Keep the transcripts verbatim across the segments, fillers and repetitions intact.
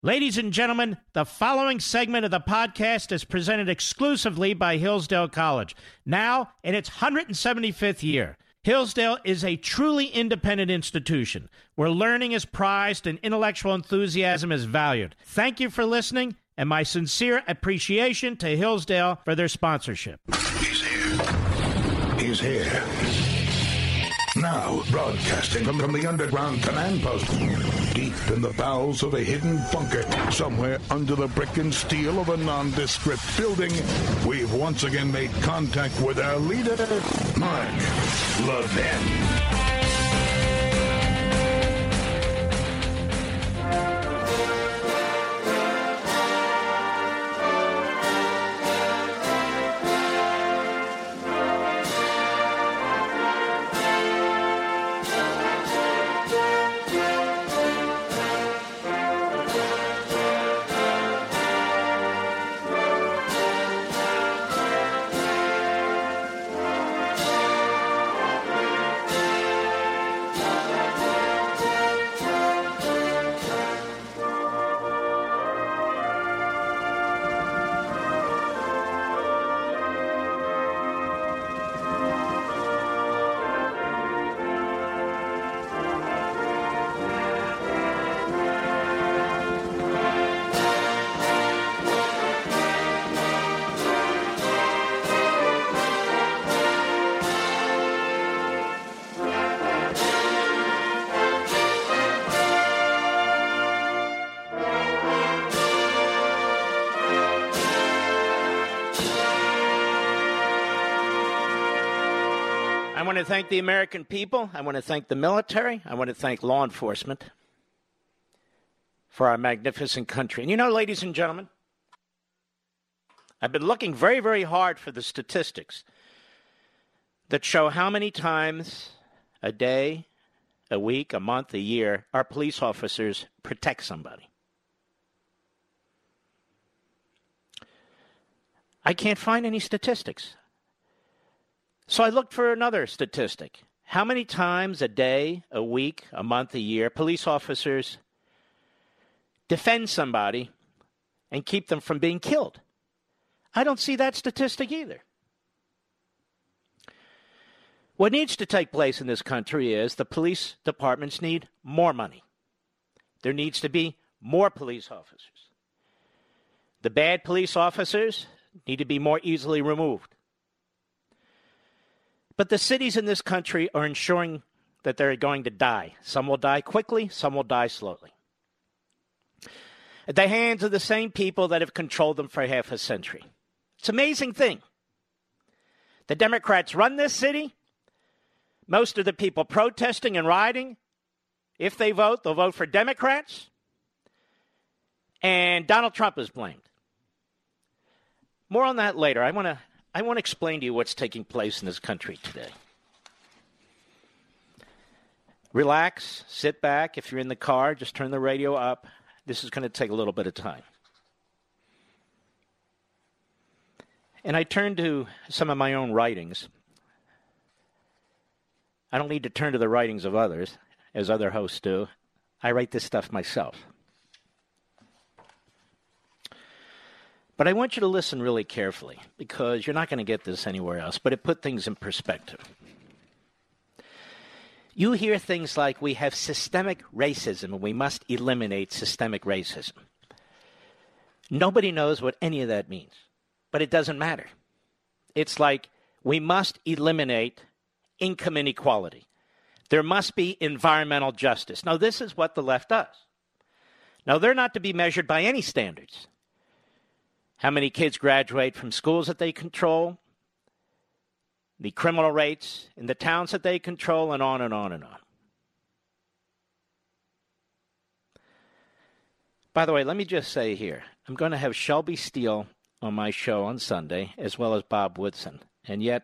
Ladies and gentlemen, the following segment of the podcast is presented exclusively by Hillsdale College, now in its one hundred seventy-fifth year. Hillsdale is a truly independent institution where learning is prized and intellectual enthusiasm is valued. Thank you for listening, and my sincere appreciation to Hillsdale for their sponsorship. He's here. He's here. Now, broadcasting from, from the underground command post, deep in the bowels of a hidden bunker, somewhere under the brick and steel of a nondescript building, we've once again made contact with our leader, Mark Levin. I want to thank the American people. I want to thank the military. I want to thank law enforcement for our magnificent country. And you know, ladies and gentlemen, I've been looking very, very hard for the statistics that show how many times a day, a week, a month, a year, our police officers protect somebody. I can't find any statistics. So I looked for another statistic. How many times a day, a week, a month, a year, police officers defend somebody and keep them from being killed? I don't see that statistic either. What needs to take place in this country is the police departments need more money. There needs to be more police officers. The bad police officers need to be more easily removed. But the cities in this country are ensuring that they're going to die. Some will die quickly, some will die slowly. At the hands of the same people that have controlled them for half a century. It's an amazing thing. The Democrats run this city. Most of the people protesting and rioting, if they vote, they'll vote for Democrats. And Donald Trump is blamed. More on that later. I want to I want to explain to you what's taking place in this country today. Relax, sit back. If you're in the car, just turn the radio up. This is going to take a little bit of time. And I turn to some of my own writings. I don't need to turn to the writings of others, as other hosts do. I write this stuff myself. But I want you to listen really carefully, because you're not going to get this anywhere else, but it put things in perspective. You hear things like, we have systemic racism and we must eliminate systemic racism. Nobody knows what any of that means, but it doesn't matter. It's like, we must eliminate income inequality. There must be environmental justice. Now, this is what the left does. Now, they're not to be measured by any standards. How many kids graduate from schools that they control, the criminal rates in the towns that they control, and on and on and on. By the way, let me just say here, I'm going to have Shelby Steele on my show on Sunday, as well as Bob Woodson. And yet,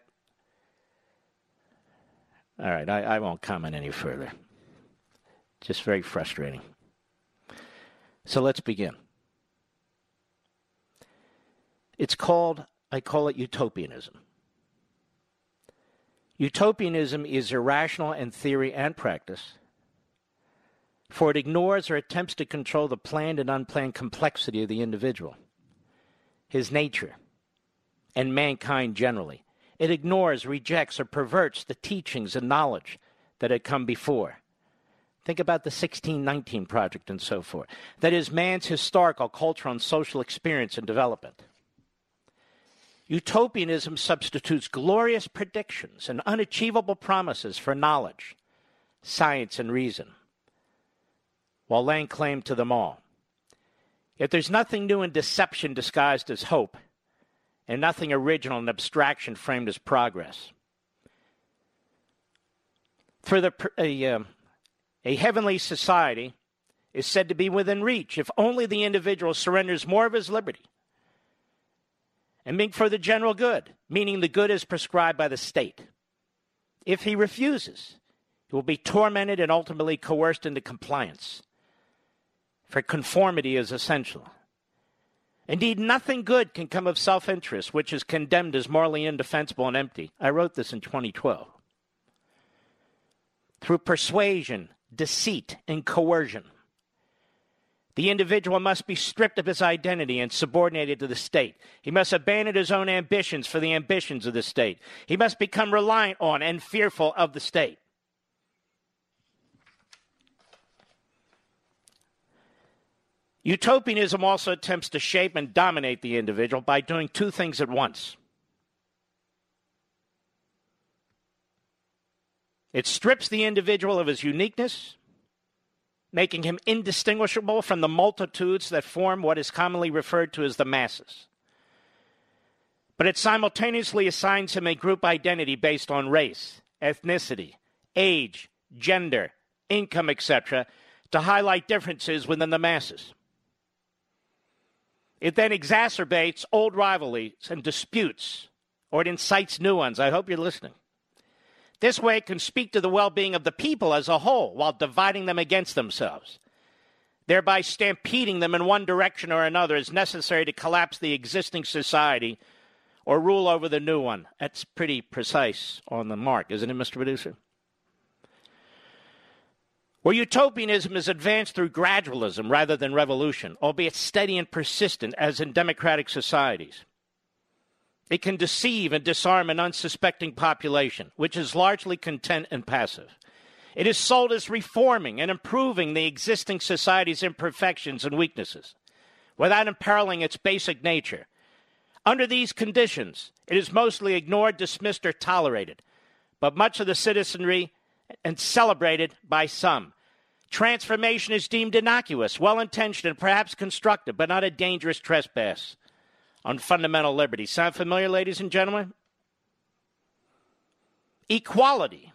all right, I, I won't comment any further. Just very frustrating. So let's begin. It's called, I call it utopianism. Utopianism is irrational in theory and practice. for it ignores or attempts to control the planned and unplanned complexity of the individual, his nature, and mankind generally. It ignores, rejects, or perverts the teachings and knowledge that had come before. Think about the sixteen nineteen Project and so forth. That is man's historical, cultural, and social experience and development. Utopianism substitutes glorious predictions and unachievable promises for knowledge, science, and reason, while laying claim to them all. Yet there's nothing new in deception disguised as hope, and nothing original in abstraction framed as progress. For the a, uh, a heavenly society is said to be within reach if only the individual surrenders more of his liberty and make for the general good, meaning the good is prescribed by the state. If he refuses, he will be tormented and ultimately coerced into compliance. For conformity is essential. Indeed, nothing good can come of self-interest, which is condemned as morally indefensible and empty. I wrote this in twenty twelve. Through persuasion, deceit, and coercion, the individual must be stripped of his identity and subordinated to the state. He must abandon his own ambitions for the ambitions of the state. He must become reliant on and fearful of the state. Utopianism also attempts to shape and dominate the individual by doing two things at once. It strips the individual of his uniqueness, making him indistinguishable from the multitudes that form what is commonly referred to as the masses. But it simultaneously assigns him a group identity based on race, ethnicity, age, gender, income, et cetera, to highlight differences within the masses. It then exacerbates old rivalries and disputes, or it incites new ones. I hope you're listening. This way, it can speak to the well-being of the people as a whole while dividing them against themselves, thereby stampeding them in one direction or another as necessary to collapse the existing society or rule over the new one. That's pretty precise on the mark, isn't it, Mister Producer? Where utopianism is advanced through gradualism rather than revolution, albeit steady and persistent as in democratic societies. It can deceive and disarm an unsuspecting population, which is largely content and passive. It is sold as reforming and improving the existing society's imperfections and weaknesses, without imperiling its basic nature. Under these conditions, it is mostly ignored, dismissed, or tolerated, but much of the citizenry and celebrated by some. Transformation is deemed innocuous, well-intentioned, and perhaps constructive, but not a dangerous trespass on fundamental liberty. Sound familiar, ladies and gentlemen? Equality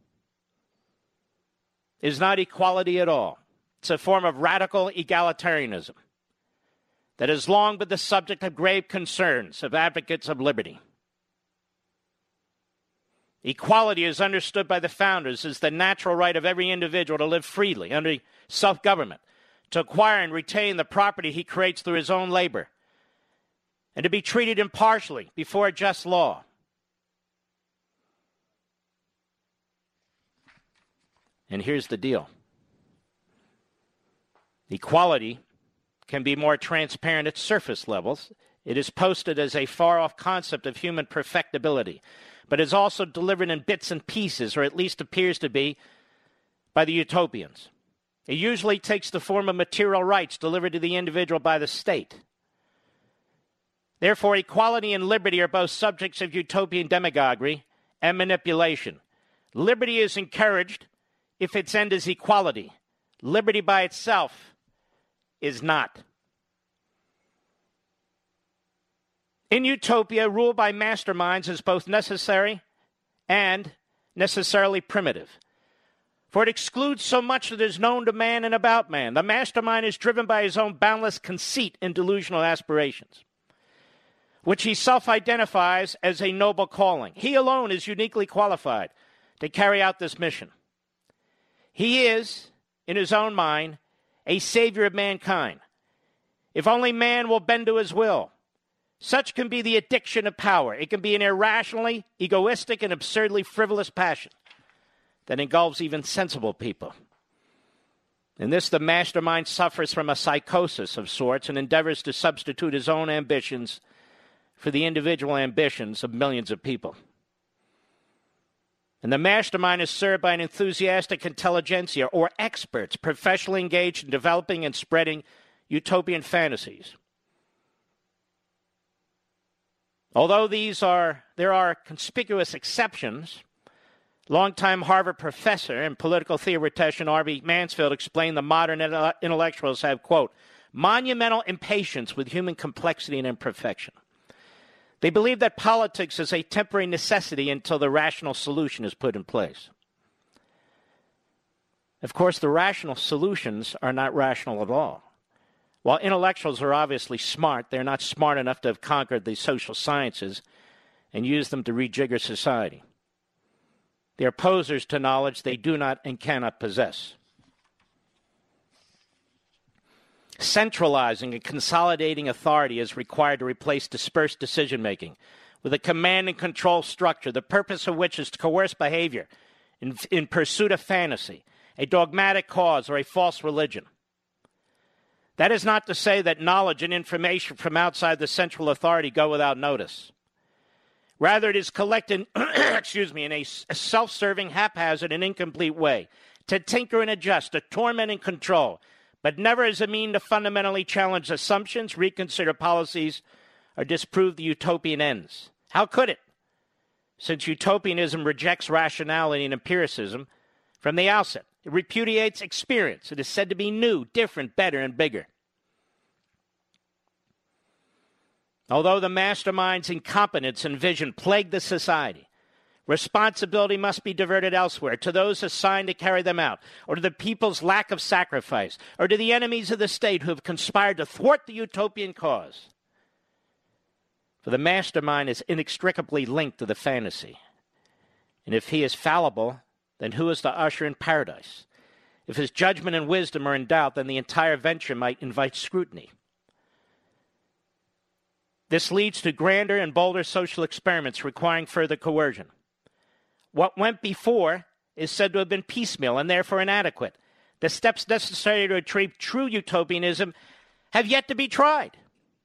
is not equality at all. It's a form of radical egalitarianism that has long been the subject of grave concerns of advocates of liberty. Equality is understood by the founders as the natural right of every individual to live freely under self-government, to acquire and retain the property he creates through his own labor, and to be treated impartially before a just law. And here's the deal. Equality can be more transparent at surface levels. It is posted as a far-off concept of human perfectibility, but is also delivered in bits and pieces, or at least appears to be, by the utopians. It usually takes the form of material rights delivered to the individual by the state. Therefore, equality and liberty are both subjects of utopian demagoguery and manipulation. Liberty is encouraged if its end is equality. Liberty by itself is not. In utopia, rule by masterminds is both necessary and necessarily primitive. For it excludes so much that is known to man and about man. The mastermind is driven by his own boundless conceit and delusional aspirations, which he self-identifies as a noble calling. He alone is uniquely qualified to carry out this mission. He is, in his own mind, a savior of mankind. If only man will bend to his will. Such can be the addiction of power. It can be an irrationally, egoistic, and absurdly frivolous passion that engulfs even sensible people. In this, the mastermind suffers from a psychosis of sorts and endeavors to substitute his own ambitions for the individual ambitions of millions of people. And the mastermind is served by an enthusiastic intelligentsia or experts professionally engaged in developing and spreading utopian fantasies. Although these are, there are conspicuous exceptions, longtime Harvard professor and political theoretician R B Mansfield explained the modern intellectuals have, quote, monumental impatience with human complexity and imperfection. They believe that politics is a temporary necessity until the rational solution is put in place. Of course, the rational solutions are not rational at all. While intellectuals are obviously smart, they're not smart enough to have conquered the social sciences and used them to rejigger society. They are posers to knowledge they do not and cannot possess. Centralizing and consolidating authority is required to replace dispersed decision-making with a command and control structure, the purpose of which is to coerce behavior in, in pursuit of fantasy, a dogmatic cause, or a false religion. That is not to say that knowledge and information from outside the central authority go without notice. Rather, it is collected excuse me, in a, a self-serving, haphazard, and incomplete way, to tinker and adjust, to torment and control, but never as a mean to fundamentally challenge assumptions, reconsider policies, or disprove the utopian ends. How could it? Since utopianism rejects rationality and empiricism from the outset. It repudiates experience. It is said to be new, different, better, and bigger. Although the mastermind's incompetence and vision plague the society, responsibility must be diverted elsewhere, to those assigned to carry them out, or to the people's lack of sacrifice, or to the enemies of the state who have conspired to thwart the utopian cause. For the mastermind is inextricably linked to the fantasy. And if he is fallible, then who is to usher in paradise? If his judgment and wisdom are in doubt, then the entire venture might invite scrutiny. This leads to grander and bolder social experiments requiring further coercion. What went before is said to have been piecemeal and therefore inadequate. The steps necessary to achieve true utopianism have yet to be tried.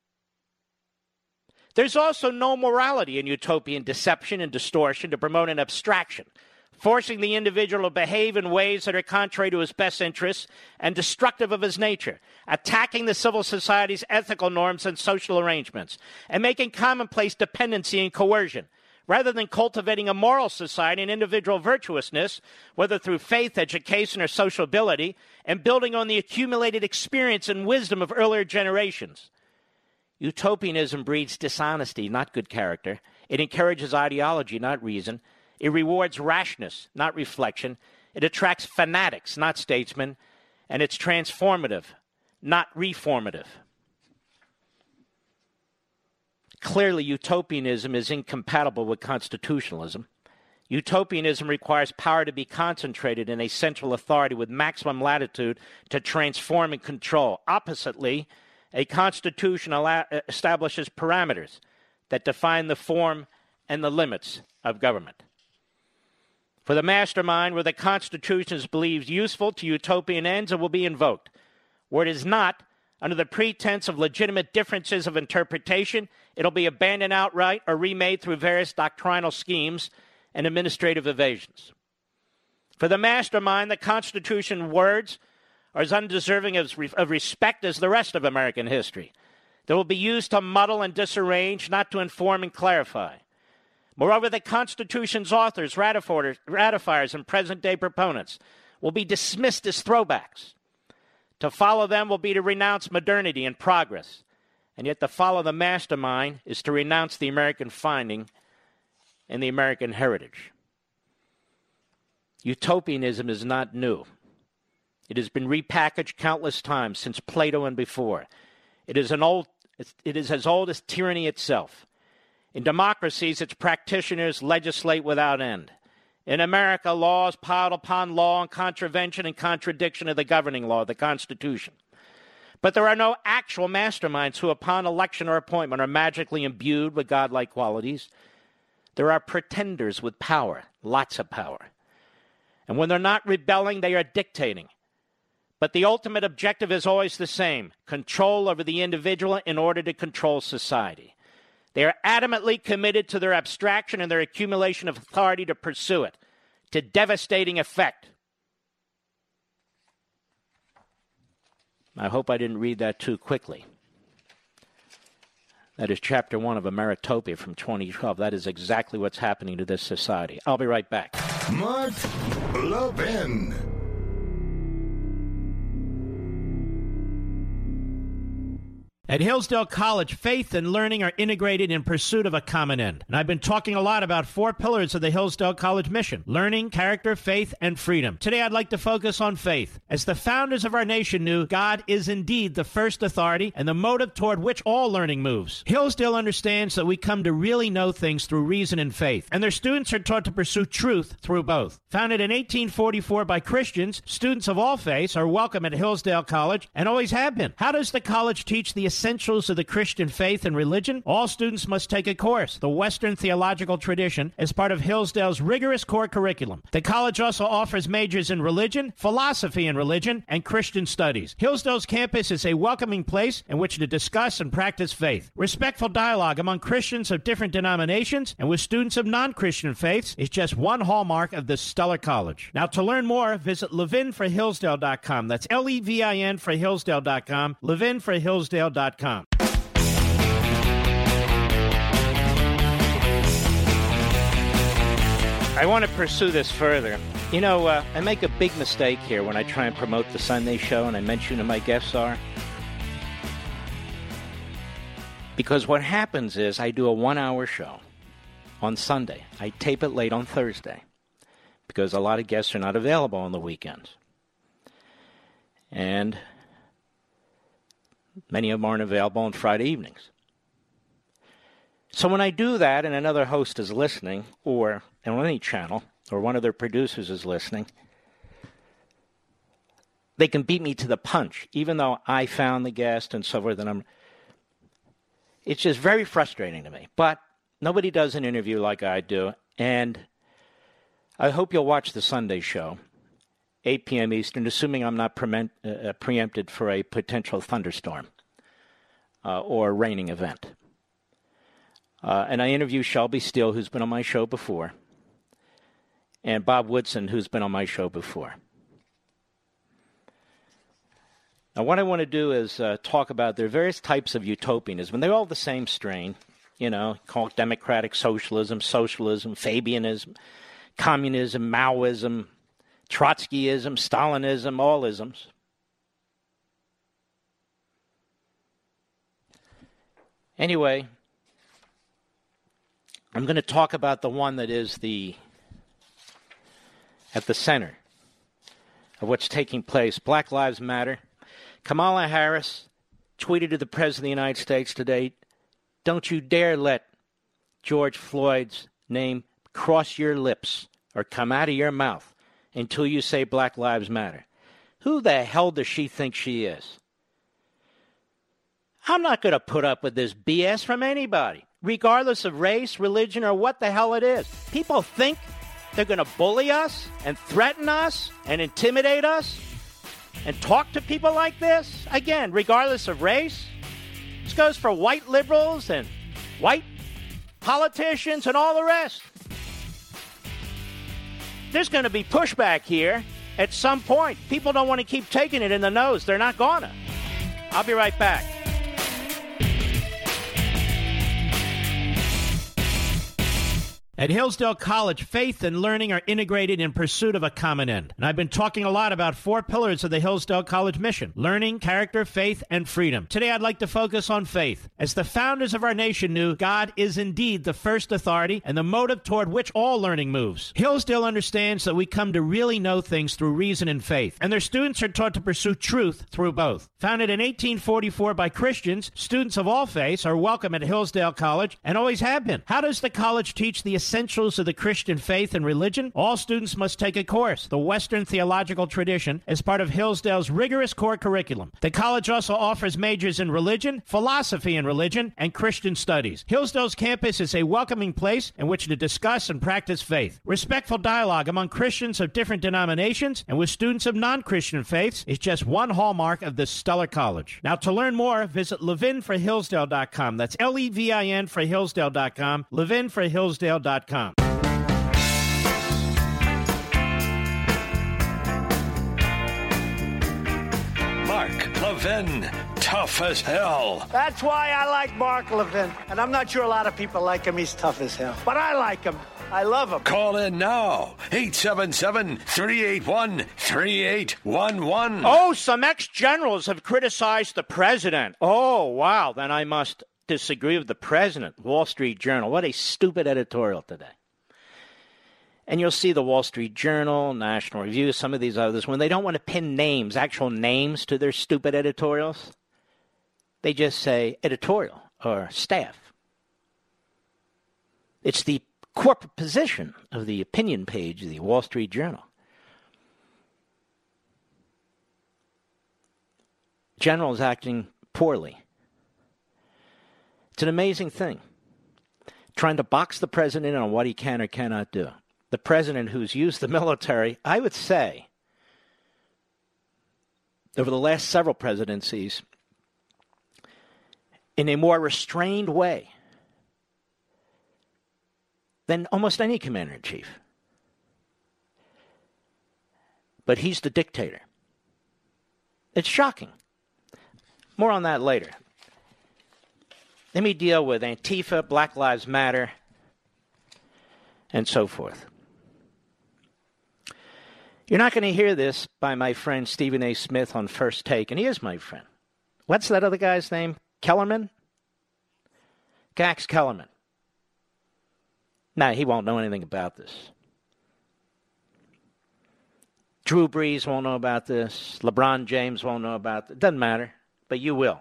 There's also no morality in utopian deception and distortion to promote an abstraction, forcing the individual to behave in ways that are contrary to his best interests and destructive of his nature, attacking the civil society's ethical norms and social arrangements, and making commonplace dependency and coercion, rather than cultivating a moral society and individual virtuousness, whether through faith, education, or social ability, and building on the accumulated experience and wisdom of earlier generations. Utopianism breeds dishonesty, not good character. It encourages ideology, not reason. It rewards rashness, not reflection. It attracts fanatics, not statesmen. And it's transformative, not reformative. Clearly, utopianism is incompatible with constitutionalism. Utopianism requires power to be concentrated in a central authority with maximum latitude to transform and control. Oppositely, a constitution establishes parameters that define the form and the limits of government. For the mastermind, where the Constitution is believed useful to utopian ends, it will be invoked. Where it is not, under the pretense of legitimate differences of interpretation, it'll be abandoned outright or remade through various doctrinal schemes and administrative evasions. For the mastermind, the Constitution words are as undeserving of, of respect as the rest of American history. They will be used to muddle and disarrange, not to inform and clarify. Moreover, the Constitution's authors, ratifiers, and present-day proponents will be dismissed as throwbacks. To follow them will be to renounce modernity and progress, and yet to follow the mastermind is to renounce the American finding and the American heritage. Utopianism is not new. It has been repackaged countless times since Plato and before. It is an old, it is as old as tyranny itself. In democracies, its practitioners legislate without end. In America, laws piled upon law in contravention and contradiction of the governing law, the Constitution. But there are no actual masterminds who, upon election or appointment, are magically imbued with godlike qualities. There are pretenders with power, lots of power. And when they're not rebelling, they are dictating. But the ultimate objective is always the same: control over the individual in order to control society. They are adamantly committed to their abstraction and their accumulation of authority to pursue it, to devastating effect. I hope I didn't read that too quickly. That is chapter one of Ameritopia from twenty twelve. That is exactly what's happening to this society. I'll be right back. Mark Levin. At Hillsdale College, faith and learning are integrated in pursuit of a common end. And I've been talking a lot about four pillars of the Hillsdale College mission: learning, character, faith, and freedom. Today, I'd like to focus on faith. As the founders of our nation knew, God is indeed the first authority and the motive toward which all learning moves. Hillsdale understands that we come to really know things through reason and faith, and their students are taught to pursue truth through both. Founded in eighteen forty-four by Christians, students of all faiths are welcome at Hillsdale College and always have been. How does the college teach the essentials of the Christian faith and religion? All students must take a course, the Western Theological Tradition, as part of Hillsdale's rigorous core curriculum. The college also offers majors in religion, philosophy and religion, and Christian studies. Hillsdale's campus is a welcoming place in which to discuss and practice faith. Respectful dialogue among Christians of different denominations and with students of non-Christian faiths is just one hallmark of this stellar college. Now, to learn more, visit levin for hillsdale dot com. That's L E V I N for hillsdale dot com, levin for hillsdale dot com. I want to pursue this further. You know, uh, I make a big mistake here when I try and promote the Sunday show and I mention who my guests are. Because what happens is I do a one-hour show on Sunday. I tape it late on Thursday because a lot of guests are not available on the weekends. And many of them aren't available on Friday evenings. So when I do that and another host is listening, or on any channel, or one of their producers is listening, they can beat me to the punch, even though I found the guest and so forth. And I'm, it's just very frustrating to me. But nobody does an interview like I do, and I hope you'll watch the Sunday show, eight p.m. Eastern, assuming I'm not pre- uh, preempted for a potential thunderstorm uh, or raining event. Uh, and I interview Shelby Steele, who's been on my show before, and Bob Woodson, who's been on my show before. Now, what I want to do is uh, talk about their various types of utopianism. They're all the same strain, you know, called democratic socialism, socialism, Fabianism, communism, Maoism, Trotskyism, Stalinism, all isms. Anyway, I'm going to talk about the one that is the at the center of what's taking place. Black Lives Matter. Kamala Harris tweeted to the President of the United States today, "Don't you dare let George Floyd's name cross your lips or come out of your mouth until you say Black Lives Matter." Who the hell does she think she is? I'm not going to put up with this B S from anybody, regardless of race, religion, or what the hell it is. People think they're going to bully us and threaten us and intimidate us and talk to people like this. Again, regardless of race. This goes for white liberals and white politicians and all the rest. There's going to be pushback here at some point. People don't want to keep taking it in the nose. They're not going to. I'll be right back. At Hillsdale College, faith and learning are integrated in pursuit of a common end. And I've been talking a lot about four pillars of the Hillsdale College mission: learning, character, faith, and freedom. Today, I'd like to focus on faith. As the founders of our nation knew, God is indeed the first authority and the motive toward which all learning moves. Hillsdale understands that we come to really know things through reason and faith, and their students are taught to pursue truth through both. Founded in eighteen forty-four by Christians, students of all faiths are welcome at Hillsdale College and always have been. How does the college teach the Essentials of the Christian Faith and Religion, all students must take a course, The Western Theological Tradition, as part of Hillsdale's rigorous core curriculum. The college also offers majors in religion, philosophy and religion, and Christian studies. Hillsdale's campus is a welcoming place in which to discuss and practice faith. Respectful dialogue among Christians of different denominations and with students of non-Christian faiths is just one hallmark of this stellar college. Now, to learn more, visit levin for hillsdale dot com. That's L E V I N for hillsdale dot com, levin for hillsdale dot com. Mark Levin, tough as hell. That's why I like Mark Levin. And I'm not sure a lot of people like him. He's tough as hell. But I like him. I love him. Call in now. eight seven seven, three eight one, three eight one one. Oh, some ex-generals have criticized the president. Oh, wow. Then I must disagree with the president. Wall Street Journal. What a stupid editorial today. And you'll see the Wall Street Journal, National Review, some of these others, when they don't want to pin names, actual names to their stupid editorials, they just say editorial or staff. It's the corporate position of the opinion page of the Wall Street Journal. General is acting poorly. It's an amazing thing. Trying to box the president on what he can or cannot do. The president who's used the military, I would say, over the last several presidencies, in a more restrained way than almost any commander-in-chief. But he's the dictator. It's shocking. More on that later. Let me deal with Antifa, Black Lives Matter, and so forth. You're not going to hear this by my friend Stephen A. Smith on First Take, and he is my friend. What's that other guy's name? Kellerman? Gax Kellerman. Nah, he won't know anything about this. Drew Brees won't know about this. LeBron James won't know about it. Doesn't matter, but you will.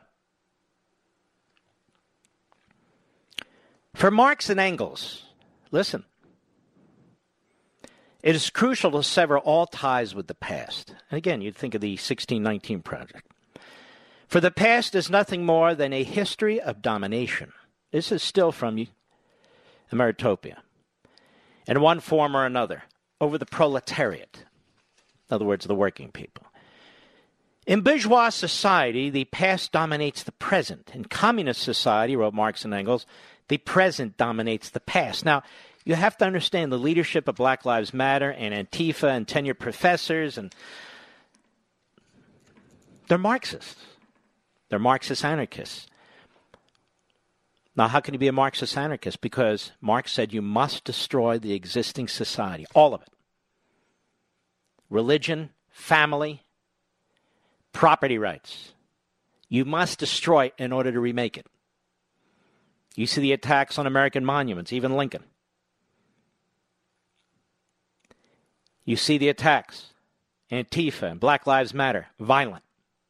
For Marx and Engels, listen. It is crucial to sever all ties with the past. And again, you'd think of the sixteen nineteen Project. For the past is nothing more than a history of domination. This is still from Emeritopia. In one form or another, over the proletariat. In other words, the working people. In bourgeois society, the past dominates the present. In communist society, wrote Marx and Engels, the present dominates the past. Now, you have to understand the leadership of Black Lives Matter and Antifa and tenured professors, and they're Marxists. They're Marxist anarchists. Now, how can you be a Marxist anarchist? Because Marx said you must destroy the existing society, all of it. Religion, family, property rights. You must destroy it in order to remake it. You see the attacks on American monuments, even Lincoln. You see the attacks, Antifa and Black Lives Matter, violent.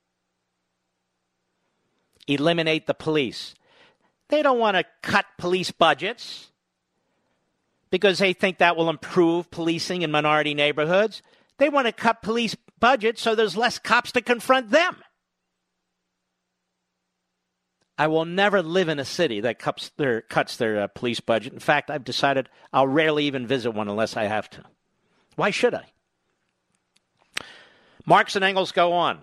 Eliminate the police. They don't want to cut police budgets because they think that will improve policing in minority neighborhoods. They want to cut police budgets so there's less cops to confront them. I will never live in a city that cuts their, cuts their uh, police budget. In fact, I've decided I'll rarely even visit one unless I have to. Why should I? Marx and Engels go on.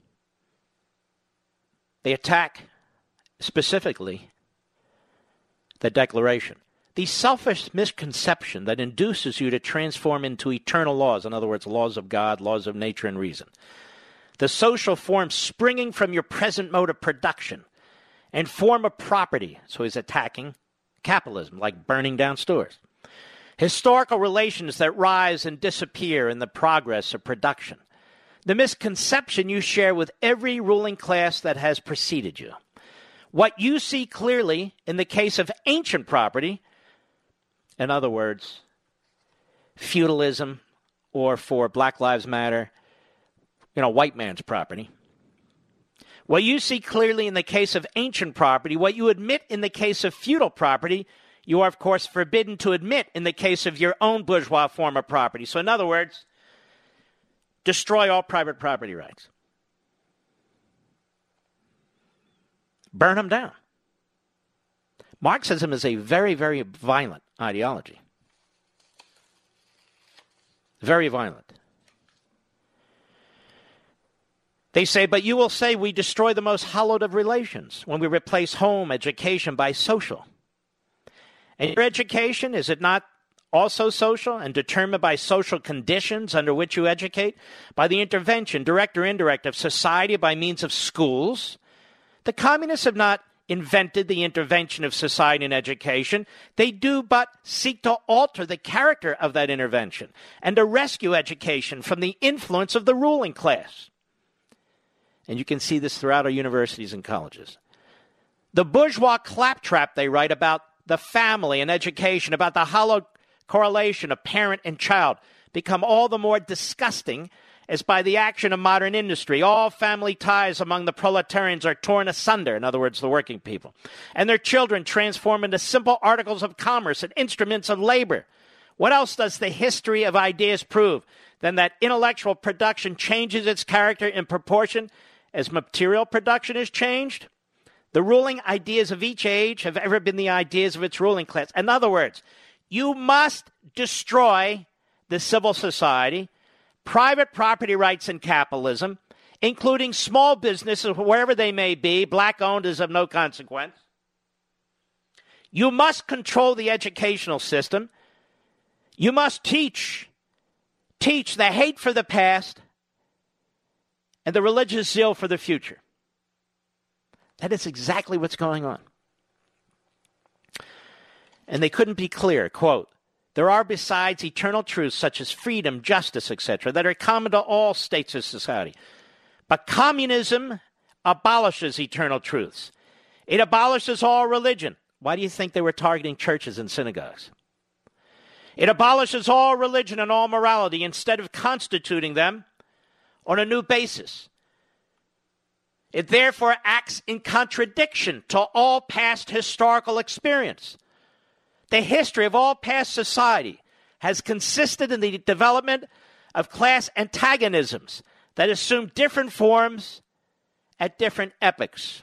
They attack specifically the Declaration. The selfish misconception that induces you to transform into eternal laws, in other words, laws of God, laws of nature and reason. The social form springing from your present mode of production and form of property. So he's attacking capitalism, like burning down stores. Historical relations that rise and disappear in the progress of production. The misconception you share with every ruling class that has preceded you. What you see clearly in the case of ancient property, in other words, feudalism, or for Black Lives Matter, you know, white man's property. What you see clearly in the case of ancient property, what you admit in the case of feudal property, you are, of course, forbidden to admit in the case of your own bourgeois form of property. So, in other words, destroy all private property rights. Burn them down. Marxism is a very, very violent ideology. Very violent. They say, but you will say we destroy the most hallowed of relations when we replace home education by social. And your education, is it not also social and determined by social conditions under which you educate? By the intervention, direct or indirect, of society by means of schools? The communists have not invented the intervention of society in education. They do but seek to alter the character of that intervention and to rescue education from the influence of the ruling class. And you can see this throughout our universities and colleges. The bourgeois claptrap they write about the family and education, about the hollow correlation of parent and child, become all the more disgusting as by the action of modern industry, all family ties among the proletarians are torn asunder, in other words, the working people, and their children transform into simple articles of commerce and instruments of labor. What else does the history of ideas prove than that intellectual production changes its character in proportion as material production is changed? The ruling ideas of each age have ever been the ideas of its ruling class. In other words, you must destroy the civil society, private property rights and capitalism, including small businesses, wherever they may be, black-owned is of no consequence. You must control the educational system. You must teach, teach the hate for the past and the religious zeal for the future. That is exactly what's going on. And they couldn't be clearer. Quote, there are besides eternal truths such as freedom, justice, et cetera, that are common to all states of society. But communism abolishes eternal truths. It abolishes all religion. Why do you think they were targeting churches and synagogues? It abolishes all religion and all morality instead of constituting them on a new basis. It therefore acts in contradiction to all past historical experience. The history of all past society has consisted in the development of class antagonisms that assume different forms at different epochs.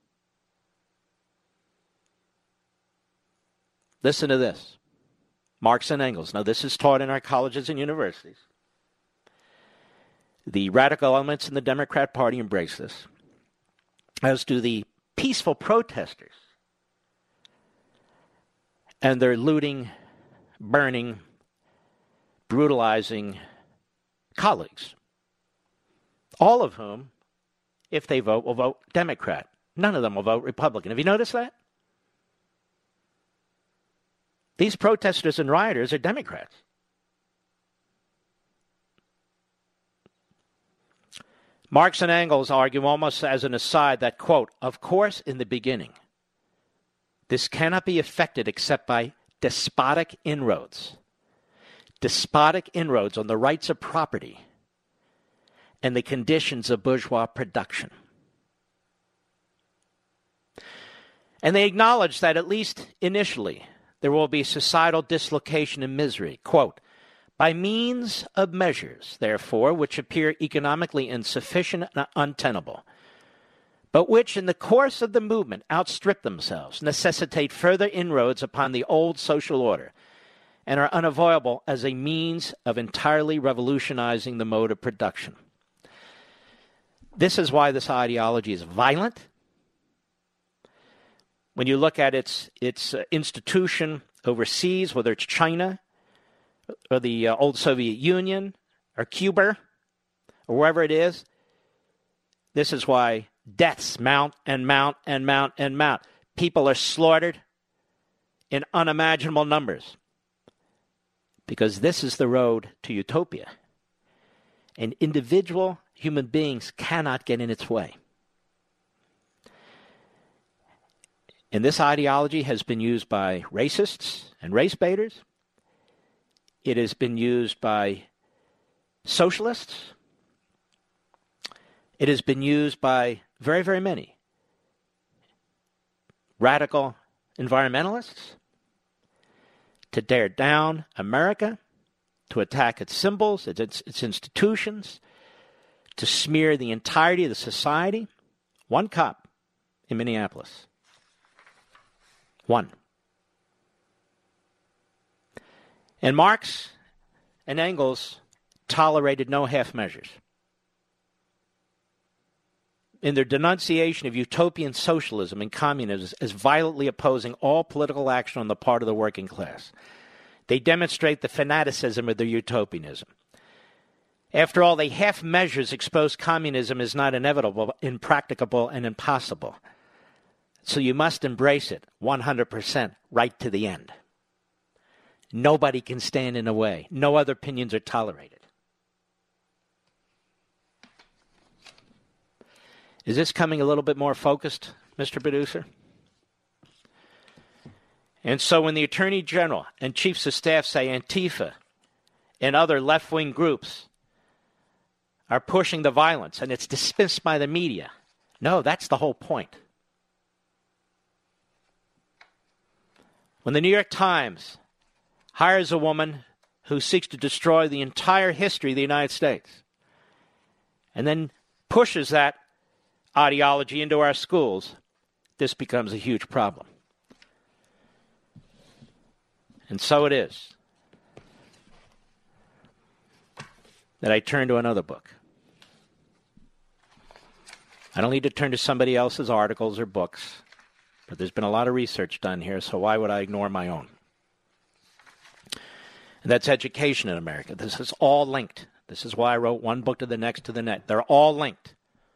Listen to this. Marx and Engels. Now, this is taught in our colleges and universities. The radical elements in the Democrat Party embrace this, as do the peaceful protesters. And they're looting, burning, brutalizing colleagues, all of whom, if they vote, will vote Democrat. None of them will vote Republican. Have you noticed that? These protesters and rioters are Democrats. Marx and Engels argue almost as an aside that, quote, of course, in the beginning, this cannot be effected except by despotic inroads. Despotic inroads on the rights of property and the conditions of bourgeois production. And they acknowledge that at least initially, there will be societal dislocation and misery. Quote, by means of measures, therefore, which appear economically insufficient and untenable, but which in the course of the movement outstrip themselves, necessitate further inroads upon the old social order, and are unavoidable as a means of entirely revolutionizing the mode of production. This is why this ideology is violent. When you look at its, its uh, institution overseas, whether it's China, or the uh, old Soviet Union, or Cuba, or wherever it is, this is why deaths mount and mount and mount and mount. People are slaughtered in unimaginable numbers because this is the road to utopia. And individual human beings cannot get in its way. And this ideology has been used by racists and race baiters. It has been used by socialists. It has been used by very, very many radical environmentalists to tear down America, to attack its symbols, its, its institutions, to smear the entirety of the society. One cop in Minneapolis. One. And Marx and Engels tolerated no half measures. In their denunciation of utopian socialism and communism as violently opposing all political action on the part of the working class, they demonstrate the fanaticism of their utopianism. After all, the half measures expose communism as not inevitable, impracticable, and impossible. So you must embrace it one hundred percent right to the end. Nobody can stand in the way. No other opinions are tolerated. Is this coming a little bit more focused, Mister Producer? And so when the Attorney General and Chiefs of Staff say Antifa and other left-wing groups are pushing the violence and it's dismissed by the media, no, that's the whole point. When the New York Times hires a woman who seeks to destroy the entire history of the United States and then pushes that ideology into our schools, this becomes a huge problem. And so it is that I turn to another book. I don't need to turn to somebody else's articles or books, but there's been a lot of research done here, so why would I ignore my own? And that's education in America. This is all linked. This is why I wrote one book to the next to the next. They're all linked.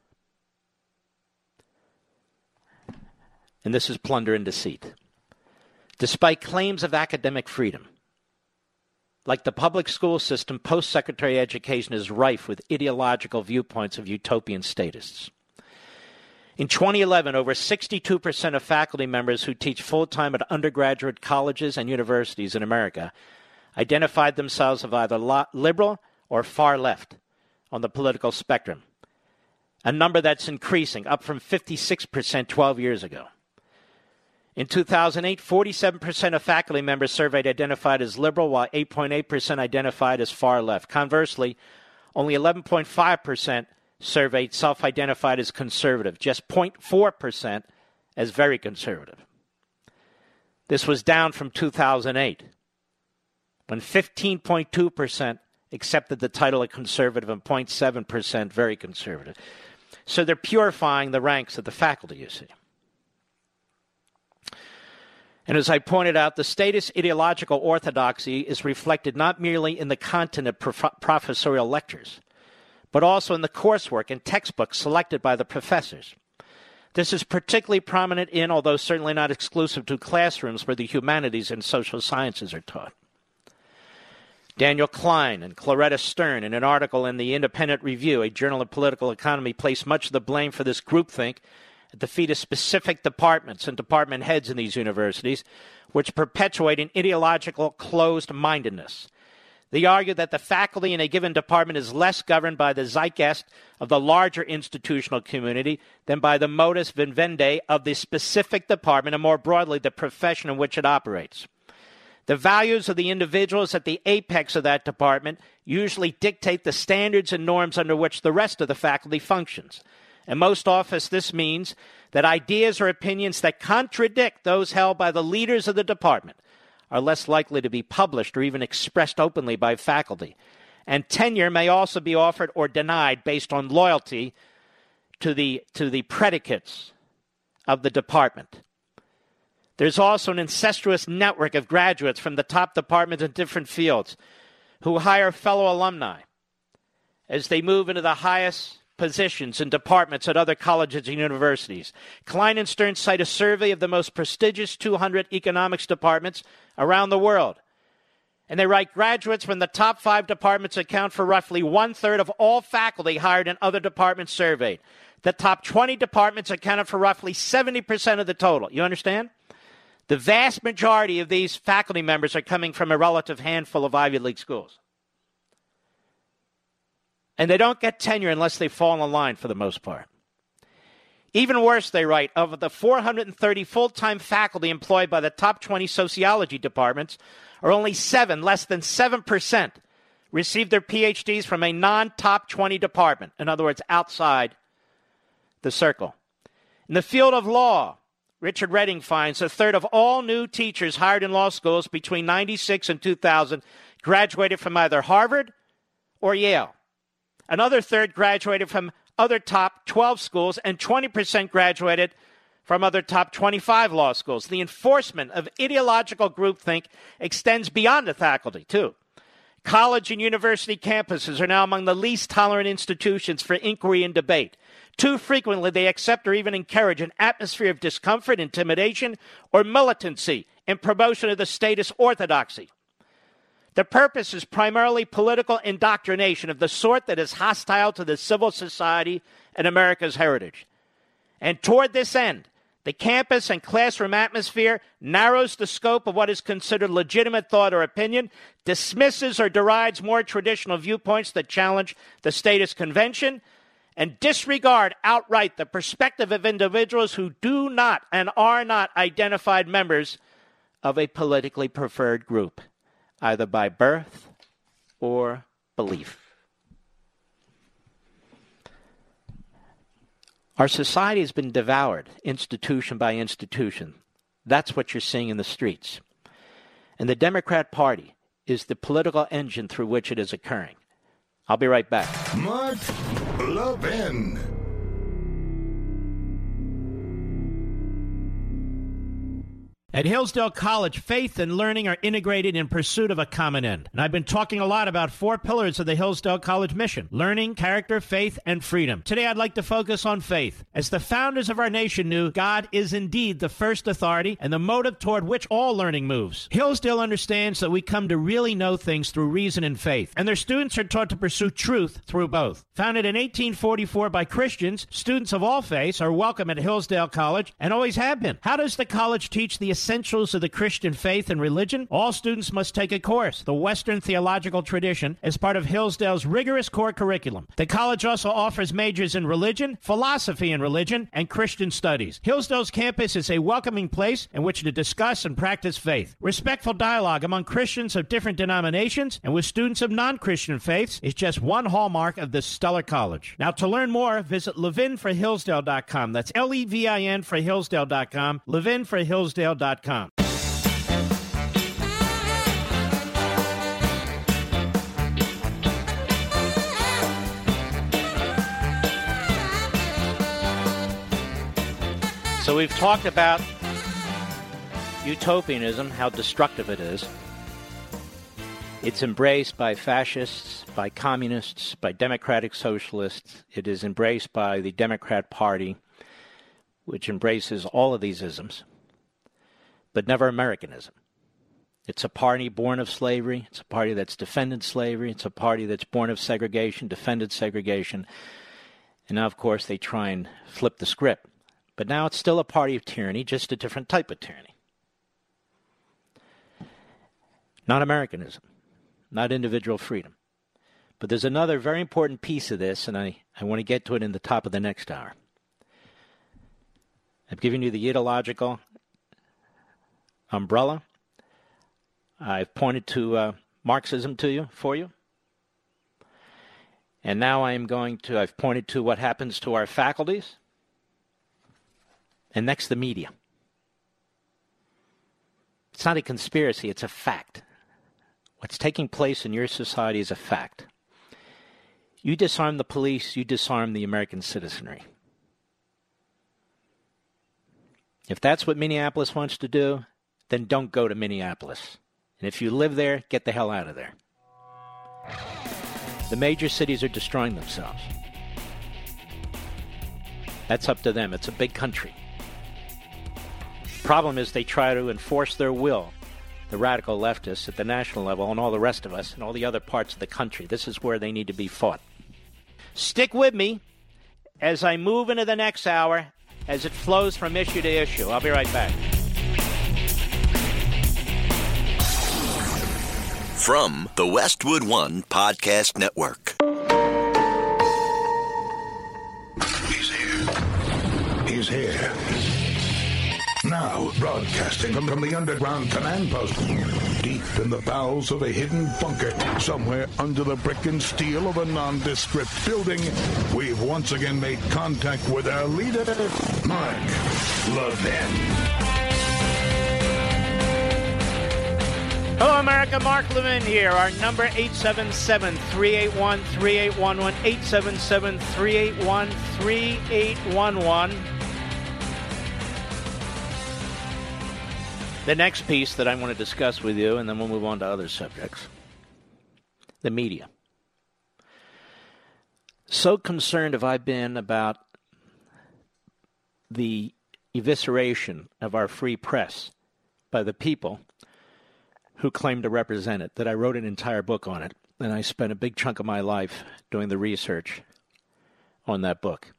And this is plunder and deceit. Despite claims of academic freedom, like the public school system, post-secondary education is rife with ideological viewpoints of utopian statists. In twenty eleven, over sixty-two percent of faculty members who teach full-time at undergraduate colleges and universities in America identified themselves as either liberal or far left on the political spectrum, a number that's increasing, up from fifty-six percent twelve years ago. In two thousand eight, forty-seven percent of faculty members surveyed identified as liberal, while eight point eight percent identified as far left. Conversely, only eleven point five percent surveyed self-identified as conservative, just zero point four percent as very conservative. This was down from two thousand eight, when fifteen point two percent accepted the title of conservative and zero point seven percent very conservative. So they're purifying the ranks of the faculty, you see. And as I pointed out, the statist ideological orthodoxy is reflected not merely in the content of prof- professorial lectures, but also in the coursework and textbooks selected by the professors. This is particularly prominent in, although certainly not exclusive to, classrooms where the humanities and social sciences are taught. Daniel Klein and Claretta Stern, in an article in the Independent Review, a journal of political economy, place much of the blame for this groupthink at the feet of specific departments and department heads in these universities, which perpetuate an ideological closed-mindedness. They argue that the faculty in a given department is less governed by the zeitgeist of the larger institutional community than by the modus vivendi of the specific department, and more broadly, the profession in which it operates. The values of the individuals at the apex of that department usually dictate the standards and norms under which the rest of the faculty functions. And most often this means that ideas or opinions that contradict those held by the leaders of the department are less likely to be published or even expressed openly by faculty. And tenure may also be offered or denied based on loyalty to the, to the predicates of the department. There's also an incestuous network of graduates from the top departments in different fields who hire fellow alumni as they move into the highest positions and departments at other colleges and universities. Klein and Stern cite a survey of the most prestigious two hundred economics departments around the world. And they write, graduates from the top five departments account for roughly one-third of all faculty hired in other departments surveyed. The top twenty departments accounted for roughly seventy percent of the total. You understand? The vast majority of these faculty members are coming from a relative handful of Ivy League schools. And they don't get tenure unless they fall in line for the most part. Even worse, they write, of the four hundred thirty full-time faculty employed by the top twenty sociology departments, are only seven, less than seven percent, received their P H Ds from a non-top twenty department. In other words, outside the circle. In the field of law, Richard Redding finds a third of all new teachers hired in law schools between ninety-six and two thousand graduated from either Harvard or Yale. Another third graduated from other top twelve schools, and twenty percent graduated from other top twenty-five law schools. The enforcement of ideological groupthink extends beyond the faculty, too. College and university campuses are now among the least tolerant institutions for inquiry and debate. Too frequently, they accept or even encourage an atmosphere of discomfort, intimidation, or militancy in promotion of the status orthodoxy. The purpose is primarily political indoctrination of the sort that is hostile to the civil society and America's heritage. And toward this end, the campus and classroom atmosphere narrows the scope of what is considered legitimate thought or opinion, dismisses or derides more traditional viewpoints that challenge the status convention, and disregard outright the perspective of individuals who do not and are not identified members of a politically preferred group, either by birth or belief. Our society has been devoured, institution by institution. That's what you're seeing in the streets. And the Democrat Party is the political engine through which it is occurring. I'll be right back. Mark Levin. At Hillsdale College, faith and learning are integrated in pursuit of a common end. And I've been talking a lot about four pillars of the Hillsdale College mission: learning, character, faith, and freedom. Today, I'd like to focus on faith. As the founders of our nation knew, God is indeed the first authority and the motive toward which all learning moves. Hillsdale understands that we come to really know things through reason and faith, and their students are taught to pursue truth through both. Founded in eighteen forty-four by Christians, students of all faiths are welcome at Hillsdale College and always have been. How does the college teach the essentials of the Christian faith and religion? All students must take a course, the Western Theological Tradition, as part of Hillsdale's rigorous core curriculum. The college also offers majors in religion, philosophy in religion, and Christian studies. Hillsdale's campus is a welcoming place in which to discuss and practice faith. Respectful dialogue among Christians of different denominations and with students of non-Christian faiths is just one hallmark of this stellar college. Now, to learn more, visit levin for hillsdale dot com. That's L E V I N for hillsdale dot com, levin for hillsdale dot com. So we've talked about utopianism, how destructive it is. It's embraced by fascists, by communists, by democratic socialists. It is embraced by the Democrat Party, which embraces all of these isms, but never Americanism. It's a party born of slavery. It's a party that's defended slavery. It's a party that's born of segregation, defended segregation. And now, of course, they try and flip the script. But now it's still a party of tyranny, just a different type of tyranny. Not Americanism, not individual freedom. But there's another very important piece of this, and I, I want to get to it in the top of the next hour. I've given you the ideological umbrella. I've pointed to uh, Marxism to you, for you. And now I am going to, I've pointed to what happens to our faculties. And next, the media. It's not a conspiracy, it's a fact. What's taking place in your society is a fact. You disarm the police, you disarm the American citizenry. If that's what Minneapolis wants to do, then don't go to Minneapolis. And if you live there, get the hell out of there. The major cities are destroying themselves. That's up to them. It's a big country. The problem is they try to enforce their will, the radical leftists at the national level and all the rest of us and all the other parts of the country. This is where they need to be fought. Stick with me as I move into the next hour as it flows from issue to issue. I'll be right back. From the Westwood One Podcast Network. He's here. here. Now, broadcasting from, from the underground command post, deep in the bowels of a hidden bunker, somewhere under the brick and steel of a nondescript building, we've once again made contact with our leader, Mark Levin. Hello, America. Mark Levin here. Our number, eight seven seven, three eight one, three eight one one, eight seven seven, three eight one, three eight one one. The next piece that I want to discuss with you, and then we'll move on to other subjects. The media. So concerned have I been about the evisceration of our free press by the people who claim to represent it that I wrote an entire book on it, and I spent a big chunk of my life doing the research on that book.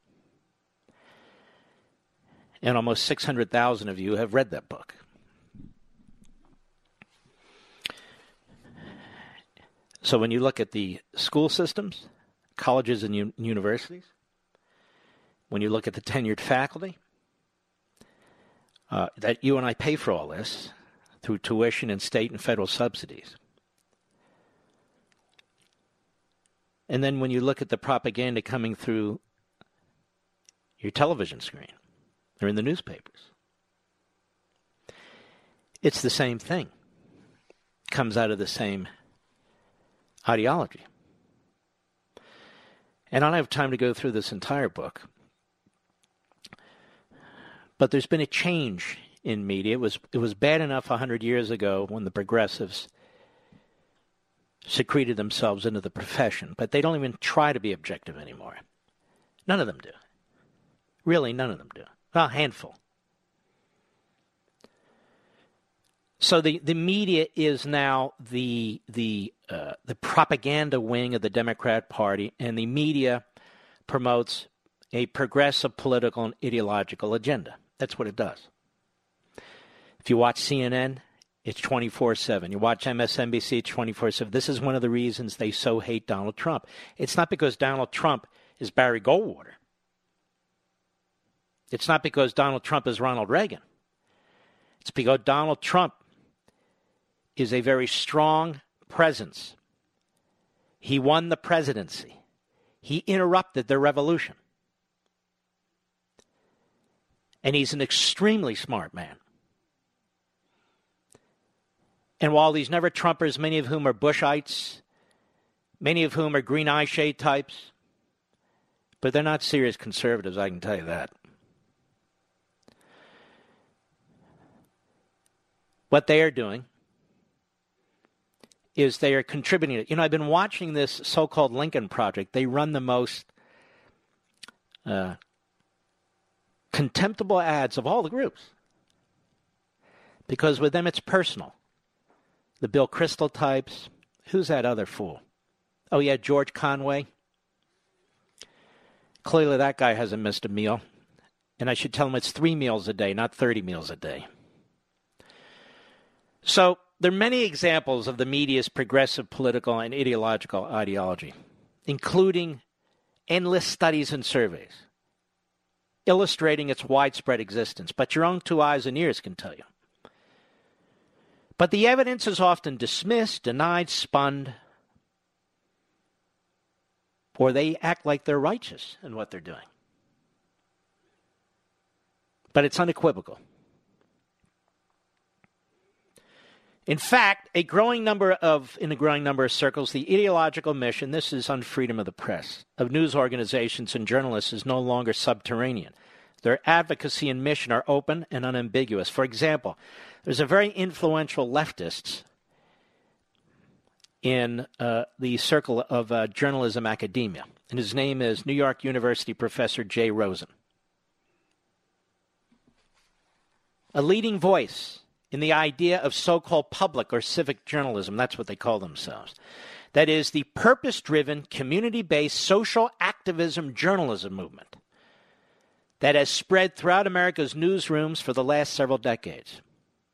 And almost six hundred thousand of you have read that book. So when you look at the school systems, colleges and un- universities, when you look at the tenured faculty, uh, that you and I pay for all this through tuition and state and federal subsidies. And then when you look at the propaganda coming through your television screen or in the newspapers, it's the same thing. It comes out of the same ideology. And I don't have time to go through this entire book. But there's been a change in media. It was it was bad enough one hundred years ago when the progressives secreted themselves into the profession, but they don't even try to be objective anymore. None of them do. Really, none of them do. Well, a handful. So the, the media is now the the uh, the propaganda wing of the Democrat Party, and the media promotes a progressive political and ideological agenda. That's what it does. If you watch C N N, it's twenty-four seven. You watch M S N B C, it's twenty-four seven. This is one of the reasons they so hate Donald Trump. It's not because Donald Trump is Barry Goldwater. It's not because Donald Trump is Ronald Reagan. It's because Donald Trump is a very strong presence. He won the presidency. He interrupted the revolution. And he's an extremely smart man. And while these never Trumpers, many of whom are Bushites, many of whom are green eye shade types, but they're not serious conservatives, I can tell you that. What they are doing is they are contributing. You know, I've been watching this so-called Lincoln Project. They run the most uh, contemptible ads of all the groups. Because with them it's personal. The Bill Kristol types. Who's that other fool? Oh, yeah, George Conway. Clearly that guy hasn't missed a meal. And I should tell him it's three meals a day, not thirty meals a day. So there are many examples of the media's progressive political and ideological ideology, including endless studies and surveys, illustrating its widespread existence. But your own two eyes and ears can tell you. But the evidence is often dismissed, denied, spun, or they act like they're righteous in what they're doing. But it's unequivocal. In fact, a growing number of, in a growing number of circles, the ideological mission, this is on freedom of the press, of news organizations and journalists is no longer subterranean. Their advocacy and mission are open and unambiguous. For example, there's a very influential leftist in uh, the circle of uh, journalism academia, and his name is New York University professor Jay Rosen. A leading voice in the idea of so-called public or civic journalism, that's what they call themselves. That is the purpose-driven, community-based social activism journalism movement that has spread throughout America's newsrooms for the last several decades.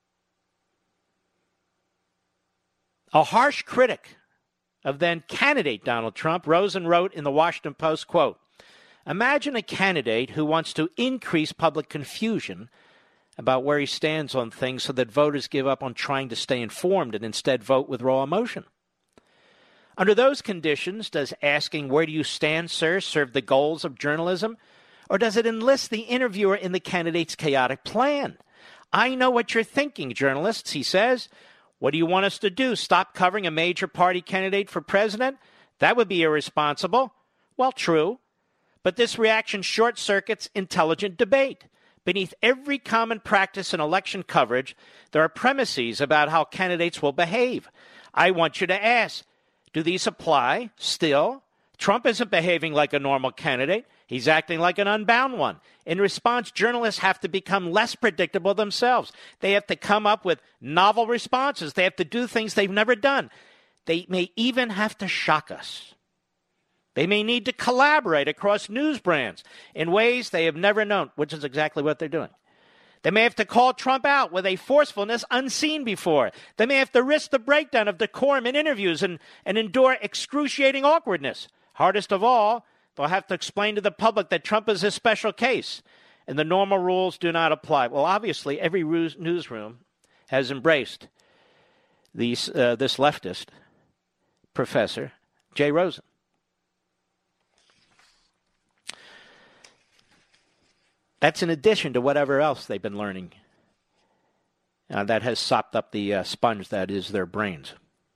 A harsh critic of then candidate Donald Trump, Rosen wrote in the Washington Post, quote, Imagine a candidate who wants to increase public confusion about where he stands on things so that voters give up on trying to stay informed and instead vote with raw emotion. Under those conditions, does asking, "Where do you stand, sir?" serve the goals of journalism? Or does it enlist the interviewer in the candidate's chaotic plan? "I know what you're thinking, journalists," he says. "What do you want us to do, stop covering a major party candidate for president? That would be irresponsible." Well, true. But this reaction short-circuits intelligent debate. Beneath every common practice in election coverage, there are premises about how candidates will behave. I want you to ask, do these apply still? Trump isn't behaving like a normal candidate. He's acting like an unbound one. In response, journalists have to become less predictable themselves. They have to come up with novel responses. They have to do things they've never done. They may even have to shock us. They may need to collaborate across news brands in ways they have never known, which is exactly what they're doing. They may have to call Trump out with a forcefulness unseen before. They may have to risk the breakdown of decorum in interviews and, and endure excruciating awkwardness. Hardest of all, they'll have to explain to the public that Trump is a special case and the normal rules do not apply. Well, obviously, every newsroom has embraced these, uh, this leftist professor, Jay Rosen. That's in addition to whatever else they've been learning uh, that has sopped up the uh, sponge that is their brains.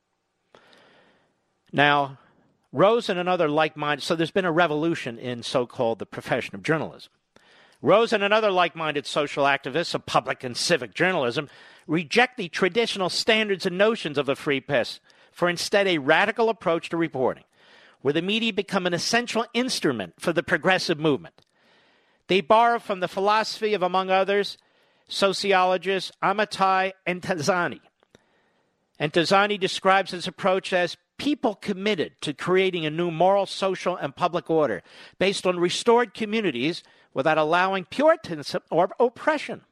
Now, Rosen and other like-minded, so there's been a revolution in so-called the profession of journalism. Rosen and other like-minded social activists of public and civic journalism reject the traditional standards and notions of the free press for instead a radical approach to reporting, where the media become an essential instrument for the progressive movement. They borrow from the philosophy of, among others, sociologists Amitai and Tazani. And Tazani describes his approach as people committed to creating a new moral, social, and public order based on restored communities without allowing Puritanism or oppression.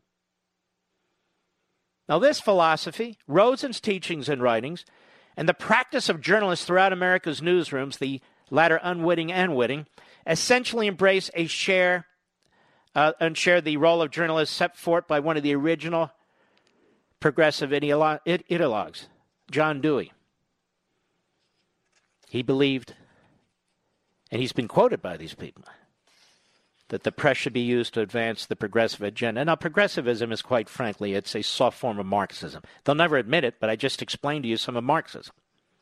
Now, this philosophy, Rosen's teachings and writings, and the practice of journalists throughout America's newsrooms, the latter unwitting and witting, essentially embrace a share Uh, and share the role of journalists set forth by one of the original progressive ideolo- ideologues, John Dewey. He believed, and he's been quoted by these people, that the press should be used to advance the progressive agenda. Now, progressivism is, quite frankly, it's a soft form of Marxism. They'll never admit it, but I just explained to you some of Marxism.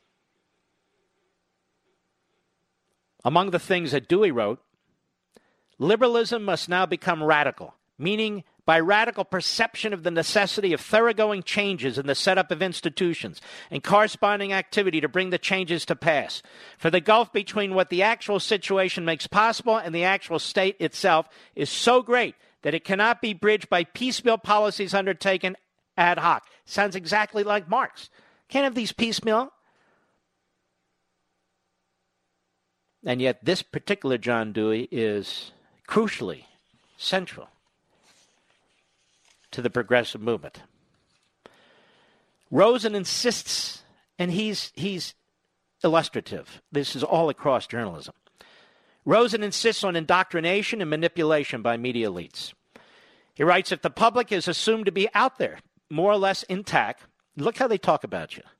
Among the things that Dewey wrote, liberalism must now become radical, meaning by radical perception of the necessity of thoroughgoing changes in the setup of institutions and corresponding activity to bring the changes to pass. For the gulf between what the actual situation makes possible and the actual state itself is so great that it cannot be bridged by piecemeal policies undertaken ad hoc. Sounds exactly like Marx. Can't have these piecemeal. And yet this particular John Dewey is crucially central to the progressive movement. Rosen insists, and he's he's illustrative. This is all across journalism. Rosen insists on indoctrination and manipulation by media elites. He writes, if the public is assumed to be out there, more or less intact, look how they talk about you.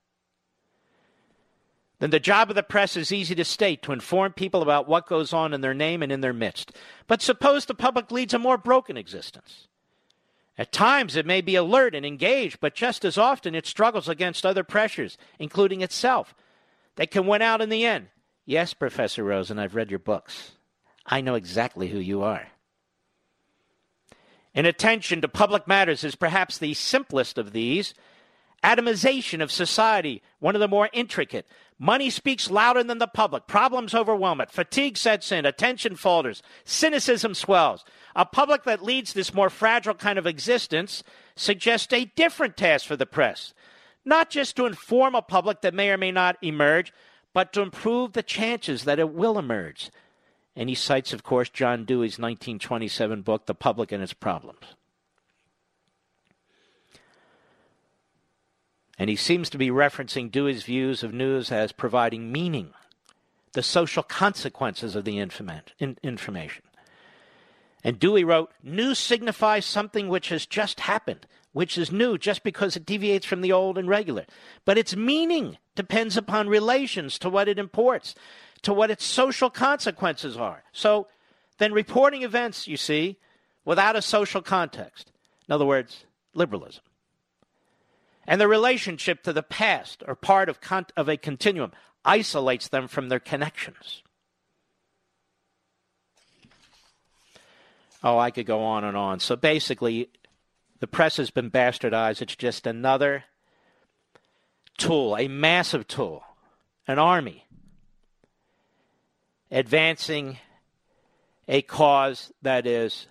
Then the job of the press is easy to state, to inform people about what goes on in their name and in their midst. But suppose the public leads a more broken existence. At times it may be alert and engaged, but just as often it struggles against other pressures, including itself, that can win out in the end. Yes, Professor Rosen, I've read your books. I know exactly who you are. Inattention to public matters is perhaps the simplest of these. Atomization of society, one of the more intricate. Money speaks louder than the public. Problems overwhelm it. Fatigue sets in. Attention falters. Cynicism swells. A public that leads this more fragile kind of existence suggests a different task for the press. Not just to inform a public that may or may not emerge, but to improve the chances that it will emerge. And he cites, of course, John Dewey's nineteen twenty-seven book, The Public and Its Problems. And he seems to be referencing Dewey's views of news as providing meaning, the social consequences of the information. And Dewey wrote, new signifies something which has just happened, which is new just because it deviates from the old and regular. But its meaning depends upon relations to what it imports, to what its social consequences are. So then reporting events, you see, without a social context. In other words, liberalism. And the relationship to the past or part of, con- of a continuum isolates them from their connections. Oh, I could go on and on. So basically, the press has been bastardized. It's just another tool, a massive tool, an army advancing a cause that is,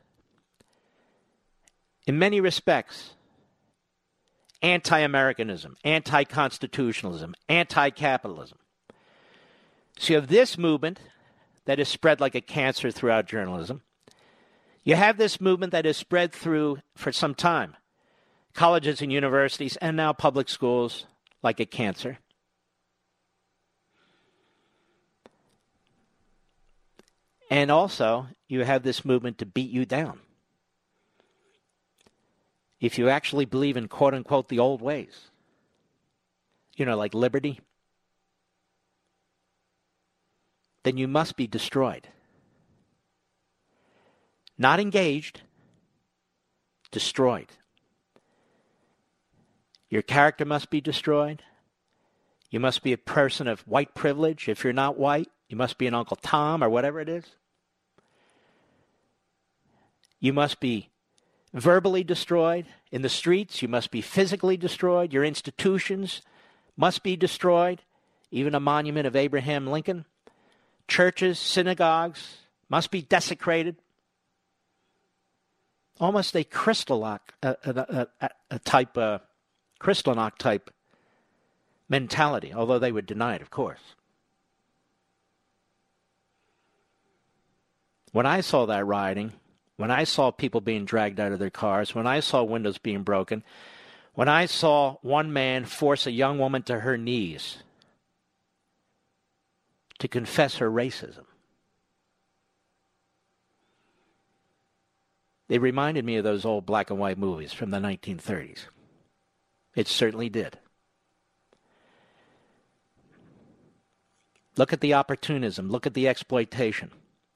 in many respects, anti-Americanism, anti-constitutionalism, anti-capitalism. So you have this movement that is spread like a cancer throughout journalism. You have this movement that is spread through, for some time, colleges and universities and now public schools like a cancer. And also, you have this movement to beat you down. If you actually believe in, quote-unquote, the old ways, you know, like liberty, then you must be destroyed. Not engaged, destroyed. Your character must be destroyed. You must be a person of white privilege. If you're not white, you must be an Uncle Tom or whatever it is. You must be verbally destroyed. In the streets, you must be physically destroyed. Your institutions must be destroyed. Even a monument of Abraham Lincoln. Churches, synagogues must be desecrated. Almost a Kristallnacht a, a, a, a type, uh, Kristallnacht type mentality, although they would deny it, of course. When I saw that rioting, when I saw people being dragged out of their cars, when I saw windows being broken, when I saw one man force a young woman to her knees to confess her racism, it reminded me of those old black and white movies from the nineteen thirties. It certainly did. Look at the opportunism. Look at the exploitation.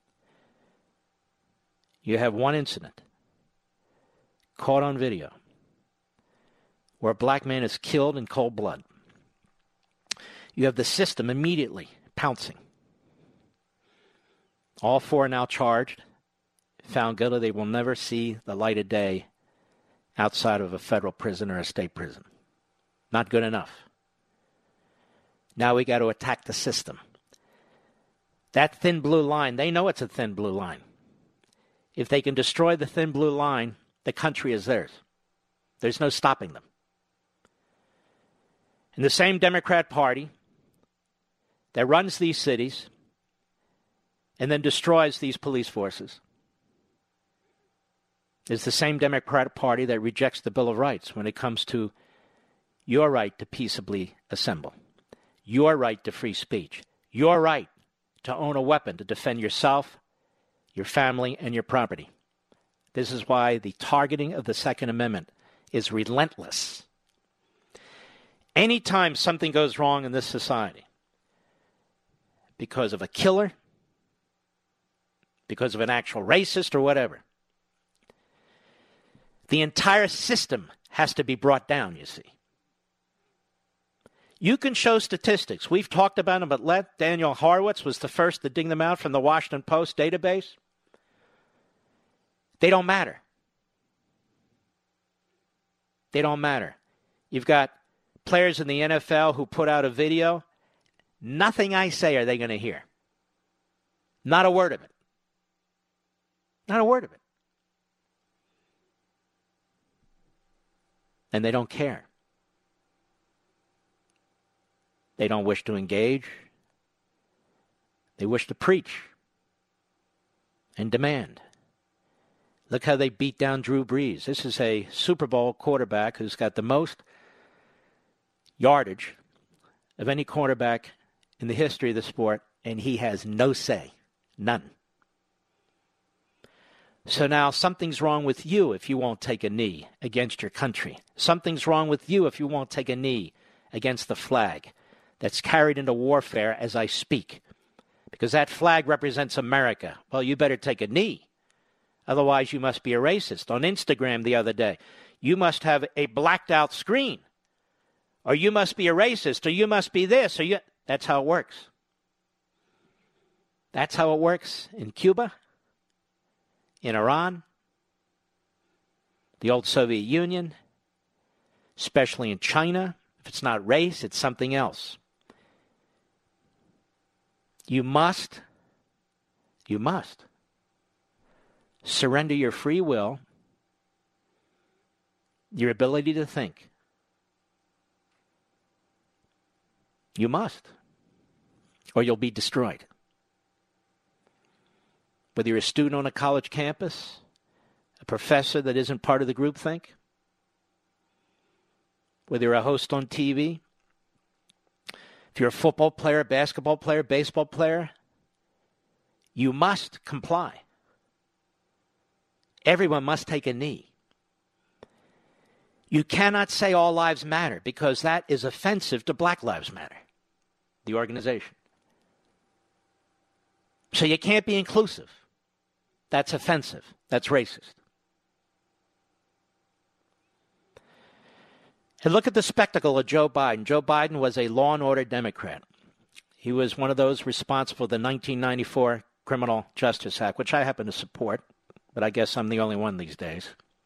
You have one incident caught on video where a black man is killed in cold blood. You have the system immediately pouncing. All four are now charged. Found guilty, they will never see the light of day outside of a federal prison or a state prison. Not good enough. Now we got to attack the system. That thin blue line, they know it's a thin blue line. If they can destroy the thin blue line, the country is theirs. There's no stopping them. And the same Democrat Party that runs these cities and then destroys these police forces is the same Democratic Party that rejects the Bill of Rights when it comes to your right to peaceably assemble, your right to free speech, your right to own a weapon to defend yourself, your family, and your property. This is why the targeting of the Second Amendment is relentless. Anytime something goes wrong in this society, because of a killer, because of an actual racist or whatever, the entire system has to be brought down, you see. You can show statistics. We've talked about them, but let Daniel Horowitz was the first to dig them out from the Washington Post database. They don't matter. They don't matter. You've got players in the N F L who put out a video. Nothing I say are they going to hear. Not a word of it. Not a word of it. And they don't care. They don't wish to engage. They wish to preach and demand. Look how they beat down Drew Brees. This is a Super Bowl quarterback who's got the most yardage of any quarterback in the history of the sport, and he has no say. None. So now something's wrong with you if you won't take a knee against your country. Something's wrong with you if you won't take a knee against the flag that's carried into warfare as I speak. Because that flag represents America. Well, you better take a knee. Otherwise, you must be a racist. On Instagram the other day, you must have a blacked out screen. Or you must be a racist. Or you must be this. Or you... That's how it works. That's how it works in Cuba, in Iran, the old Soviet Union, especially in China. If it's not race, it's something else. You must, you must surrender your free will, your ability to think. You must, or you'll be destroyed. Whether you're a student on a college campus, a professor that isn't part of the groupthink, whether you're a host on T V, if you're a football player, basketball player, baseball player, you must comply. Everyone must take a knee. You cannot say all lives matter because that is offensive to Black Lives Matter, the organization. So you can't be inclusive. That's offensive. That's racist. And look at the spectacle of Joe Biden. Joe Biden was a law and order Democrat. He was one of those responsible for the nineteen ninety-four Criminal Justice Act, which I happen to support, but I guess I'm the only one these days.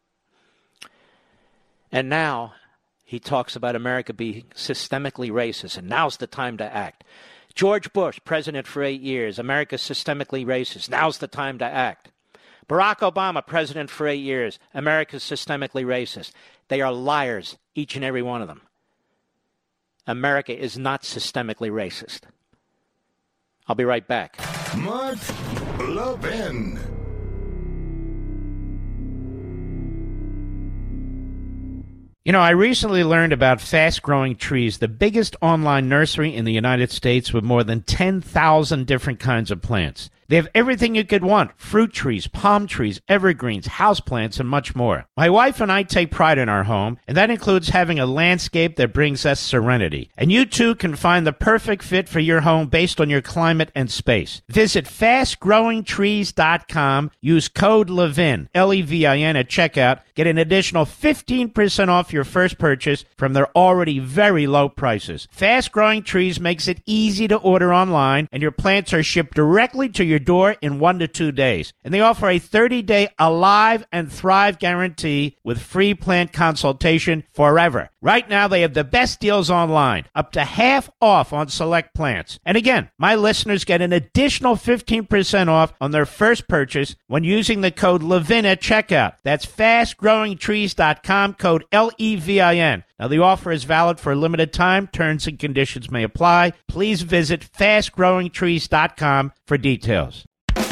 And now he talks about America being systemically racist, and now's the time to act. George Bush, president for eight years, America's systemically racist. Now's the time to act. Barack Obama, president for eight years, America's systemically racist. They are liars, each and every one of them. America is not systemically racist. I'll be right back. Mark Levin. You know, I recently learned about Fast Growing Trees, the biggest online nursery in the United States with more than ten thousand different kinds of plants. They have everything you could want: fruit trees, palm trees, evergreens, houseplants, and much more. My wife and I take pride in our home, and that includes having a landscape that brings us serenity. And you too can find the perfect fit for your home based on your climate and space. Visit fast growing trees dot com, use code LEVIN, L E V I N, at checkout, get an additional fifteen percent off your first purchase from their already very low prices. Fast Growing Trees makes it easy to order online, and your plants are shipped directly to your door in one to two days. And they offer a thirty-day Alive and Thrive guarantee with free plant consultation forever. Right now, they have the best deals online, up to half off on select plants. And again, my listeners get an additional fifteen percent off on their first purchase when using the code LEVIN at checkout. That's fast growing trees dot com, code L E V I N. Now, the offer is valid for a limited time. Terms and conditions may apply. Please visit fast growing trees dot com for details.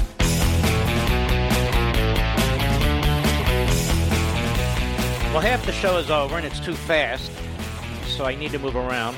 Well, half the show is over, and it's too fast, so I need to move around.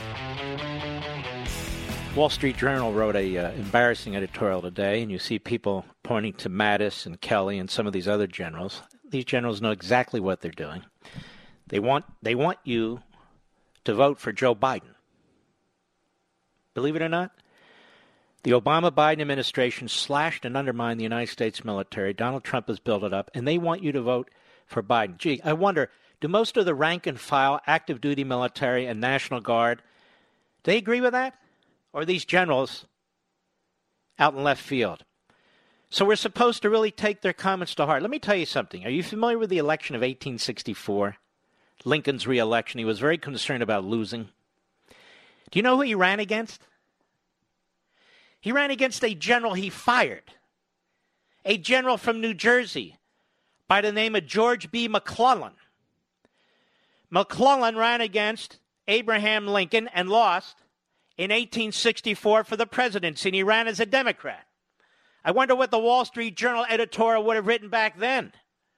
Wall Street Journal wrote a uh, embarrassing editorial today, and you see people pointing to Mattis and Kelly and some of these other generals. These generals know exactly what they're doing. They want they want you to vote for Joe Biden. Believe it or not, the Obama-Biden administration slashed and undermined the United States military. Donald Trump has built it up, and they want you to vote for Biden. Gee, I wonder, do most of the rank-and-file, active-duty military and National Guard, do they agree with that? Or are these generals out in left field? So we're supposed to really take their comments to heart. Let me tell you something. Are you familiar with the election of eighteen sixty-four? Lincoln's re-election. He was very concerned about losing. Do you know who he ran against? He ran against a general he fired. A general from New Jersey by the name of George B. McClellan. McClellan ran against Abraham Lincoln and lost in eighteen sixty-four for the presidency, and he ran as a Democrat. I wonder what the Wall Street Journal editorial would have written back then.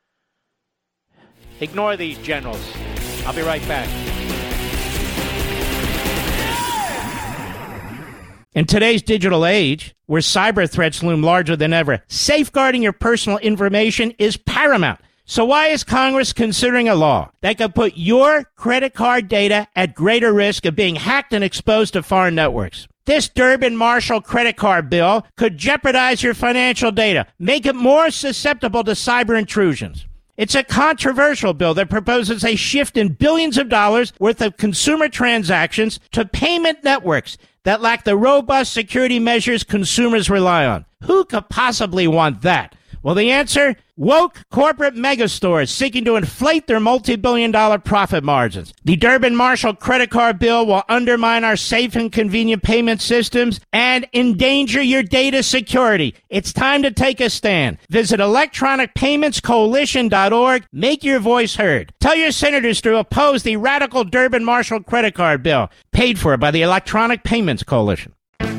Ignore these generals. I'll be right back. In today's digital age, where cyber threats loom larger than ever, safeguarding your personal information is paramount. So why is Congress considering a law that could put your credit card data at greater risk of being hacked and exposed to foreign networks? This Durbin-Marshall credit card bill could jeopardize your financial data, make it more susceptible to cyber intrusions. It's a controversial bill that proposes a shift in billions of dollars worth of consumer transactions to payment networks that lack the robust security measures consumers rely on. Who could possibly want that? Well, the answer? Woke corporate megastores seeking to inflate their multi-billion dollar profit margins. The Durbin-Marshall credit card bill will undermine our safe and convenient payment systems and endanger your data security. It's time to take a stand. Visit electronic payments coalition dot org. Make your voice heard. Tell your senators to oppose the radical Durbin-Marshall credit card bill, paid for by the Electronic Payments Coalition.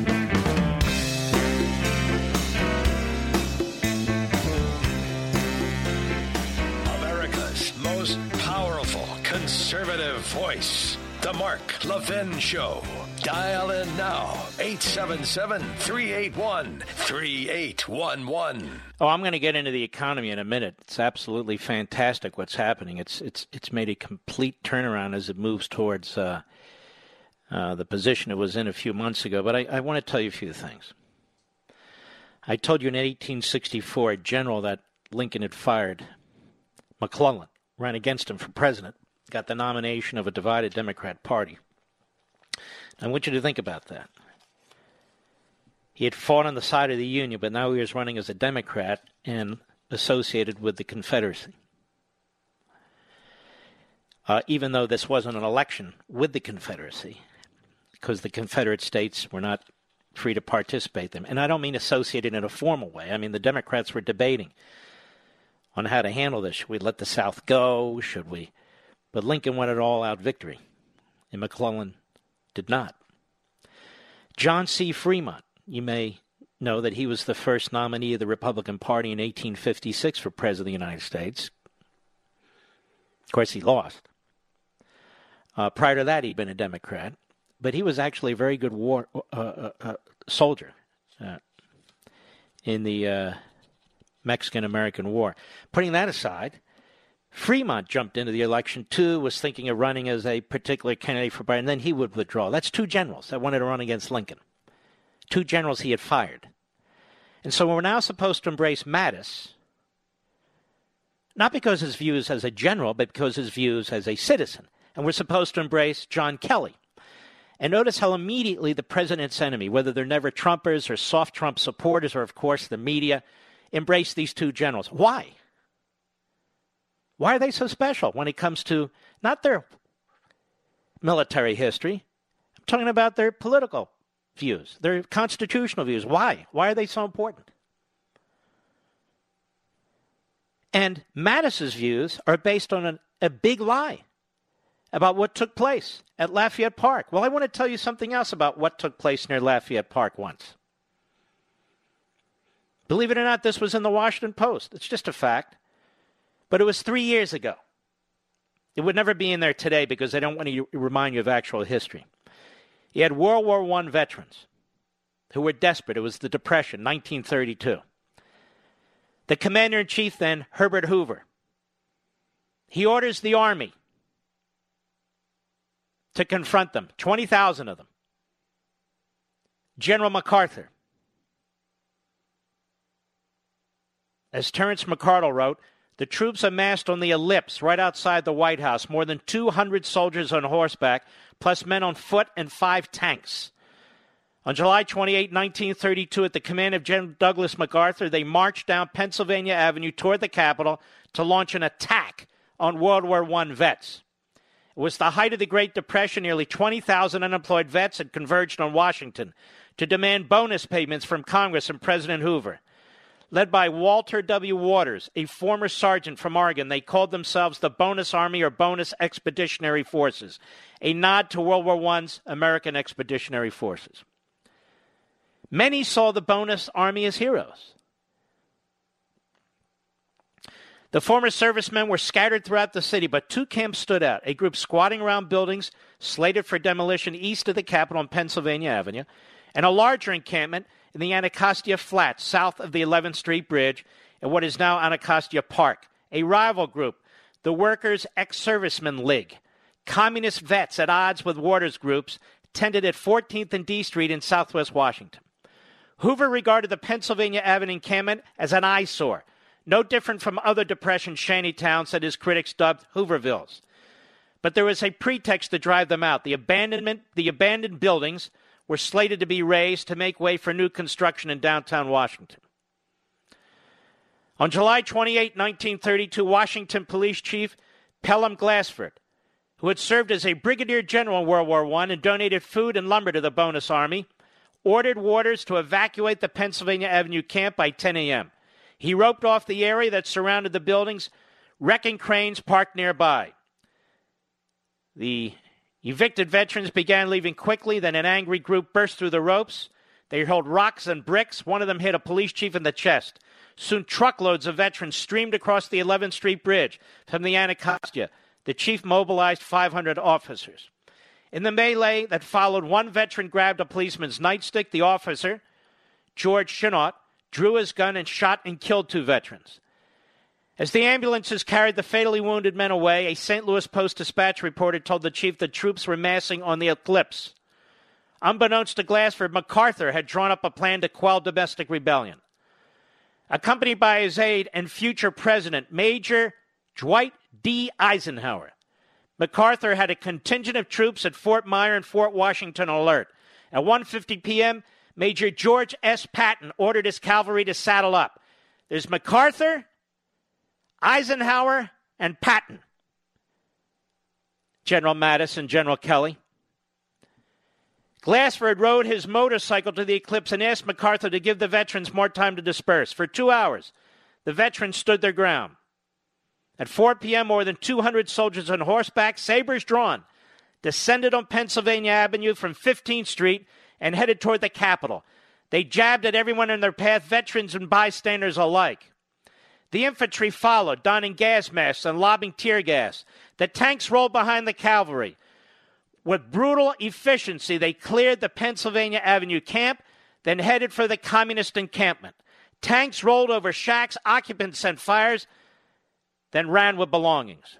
Conservative voice, The Mark Levin Show. Dial in now, eight seven seven, three eight one, three eight one one. Oh, I'm going to get into the economy in a minute. It's absolutely fantastic what's happening. It's it's it's made a complete turnaround as it moves towards uh, uh, the position it was in a few months ago. But I, I want to tell you a few things. I told you in eighteen sixty-four, a general that Lincoln had fired, McClellan, ran against him for president, got the nomination of a divided Democrat Party. I want you to think about that. He had fought on the side of the Union, but now he was running as a Democrat and associated with the Confederacy. Uh, even though this wasn't an election with the Confederacy, because the Confederate states were not free to participate in them. And I don't mean associated in a formal way. I mean the Democrats were debating on how to handle this. Should we let the South go? Should we? But Lincoln won an all-out victory, and McClellan did not. John C. Fremont, you may know that he was the first nominee of the Republican Party in eighteen fifty-six for President of the United States. Of course, he lost. Uh, prior to that, he'd been a Democrat, but he was actually a very good war uh, uh, uh, soldier uh, in the uh, Mexican-American War. Putting that aside, Fremont jumped into the election, too, was thinking of running as a particular candidate for Biden, and then he would withdraw. That's two generals that wanted to run against Lincoln. Two generals he had fired. And so we're now supposed to embrace Mattis, not because his views as a general, but because his views as a citizen. And we're supposed to embrace John Kelly. And notice how immediately the president's enemy, whether they're never Trumpers or soft Trump supporters or, of course, the media, embrace these two generals. Why? Why are they so special when it comes to not their military history? I'm talking about their political views, their constitutional views. Why? Why are they so important? And Mattis's views are based on an, a big lie about what took place at Lafayette Park. Well, I want to tell you something else about what took place near Lafayette Park once. Believe it or not, this was in the Washington Post. It's just a fact. But it was three years ago. It would never be in there today because they don't want to remind you of actual history. You had World War One veterans who were desperate. It was the Depression, nineteen thirty-two. The commander-in-chief then, Herbert Hoover, he orders the Army to confront them, twenty thousand of them. General MacArthur, as Terence McCardle wrote, the troops amassed on the ellipse right outside the White House, more than two hundred soldiers on horseback, plus men on foot and five tanks. On July twenty-eighth, nineteen thirty-two, at the command of General Douglas MacArthur, they marched down Pennsylvania Avenue toward the Capitol to launch an attack on World War One vets. It was the height of the Great Depression. Nearly twenty thousand unemployed vets had converged on Washington to demand bonus payments from Congress and President Hoover. Led by Walter W. Waters, a former sergeant from Oregon, they called themselves the Bonus Army or Bonus Expeditionary Forces, a nod to World War One's American Expeditionary Forces. Many saw the Bonus Army as heroes. The former servicemen were scattered throughout the city, but two camps stood out, a group squatting around buildings slated for demolition east of the Capitol on Pennsylvania Avenue, and a larger encampment in the Anacostia Flats, south of the eleventh Street Bridge, at what is now Anacostia Park. A rival group, the Workers' Ex-Servicemen League, communist vets at odds with Waters groups, tended at fourteenth and D Street in southwest Washington. Hoover regarded the Pennsylvania Avenue encampment as an eyesore, no different from other Depression shantytowns that his critics dubbed Hoovervilles. But there was a pretext to drive them out. The abandonment, the abandoned buildings were slated to be razed to make way for new construction in downtown Washington. On July twenty-eighth, nineteen thirty-two, Washington Police Chief Pelham Glassford, who had served as a brigadier general in World War One and donated food and lumber to the Bonus Army, ordered Waters to evacuate the Pennsylvania Avenue camp by ten a.m. He roped off the area that surrounded the buildings, wrecking cranes parked nearby. The evicted veterans began leaving quickly. Then an angry group burst through the ropes. They hurled rocks and bricks. One of them hit a police chief in the chest. Soon truckloads of veterans streamed across the eleventh Street Bridge from the Anacostia. The chief mobilized five hundred officers. In the melee that followed, one veteran grabbed a policeman's nightstick. The officer, George Chinot, drew his gun and shot and killed two veterans. As the ambulances carried the fatally wounded men away, a Saint Louis Post-Dispatch reporter told the chief that troops were massing on the Eclipse. Unbeknownst to Glassford, MacArthur had drawn up a plan to quell domestic rebellion. Accompanied by his aide and future president, Major Dwight D. Eisenhower, MacArthur had a contingent of troops at Fort Myer and Fort Washington alert. At one fifty p.m., Major George S. Patton ordered his cavalry to saddle up. There's MacArthur, Eisenhower, and Patton. General Mattis and General Kelly. Glassford rode his motorcycle to the Eclipse and asked MacArthur to give the veterans more time to disperse. For two hours, the veterans stood their ground. At four p.m., more than two hundred soldiers on horseback, sabers drawn, descended on Pennsylvania Avenue from fifteenth Street and headed toward the Capitol. They jabbed at everyone in their path, veterans and bystanders alike. The infantry followed, donning gas masks and lobbing tear gas. The tanks rolled behind the cavalry. With brutal efficiency, they cleared the Pennsylvania Avenue camp, then headed for the communist encampment. Tanks rolled over shacks, occupants sent fires, then ran with belongings.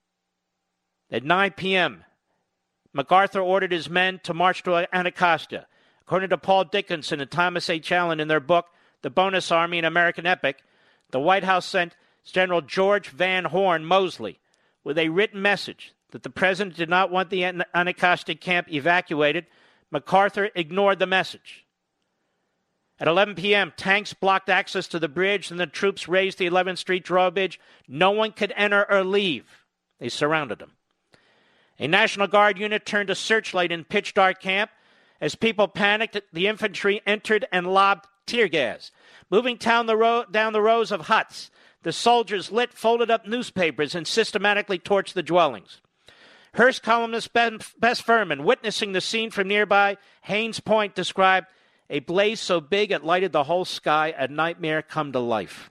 At nine p.m., MacArthur ordered his men to march to Anacostia. According to Paul Dickinson and Thomas H. Allen in their book, The Bonus Army, an American Epic, the White House sent General George Van Horn Mosley with a written message that the president did not want the Anacostia camp evacuated. MacArthur ignored the message. At eleven p.m., tanks blocked access to the bridge, and the troops raised the eleventh Street drawbridge. No one could enter or leave. They surrounded them. A National Guard unit turned a searchlight in pitch-dark camp. As people panicked, the infantry entered and lobbed tear gas. Moving down the, ro- down the rows of huts, the soldiers lit folded-up newspapers and systematically torched the dwellings. Hearst columnist Ben, Bess Furman, witnessing the scene from nearby Haynes Point, described a blaze so big it lighted the whole sky, a nightmare come to life.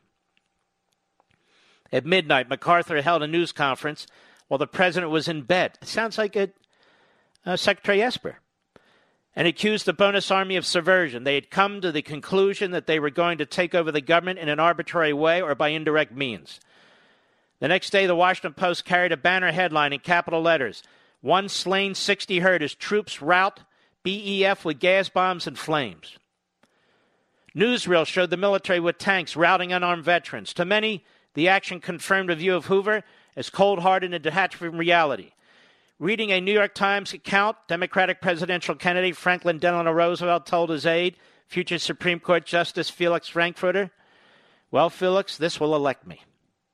At midnight, MacArthur held a news conference while the president was in bed. It sounds like a, uh, Secretary Esper. And accused the Bonus Army of subversion. They had come to the conclusion that they were going to take over the government in an arbitrary way or by indirect means. The next day, the Washington Post carried a banner headline in capital letters: "One slain, sixty hurt as troops rout B E F with gas bombs and flames." Newsreel showed the military with tanks routing unarmed veterans. To many, the action confirmed a view of Hoover as cold-hearted and detached from reality. Reading a New York Times account, Democratic presidential candidate Franklin Delano Roosevelt told his aide, future Supreme Court Justice Felix Frankfurter, "Well, Felix, this will elect me."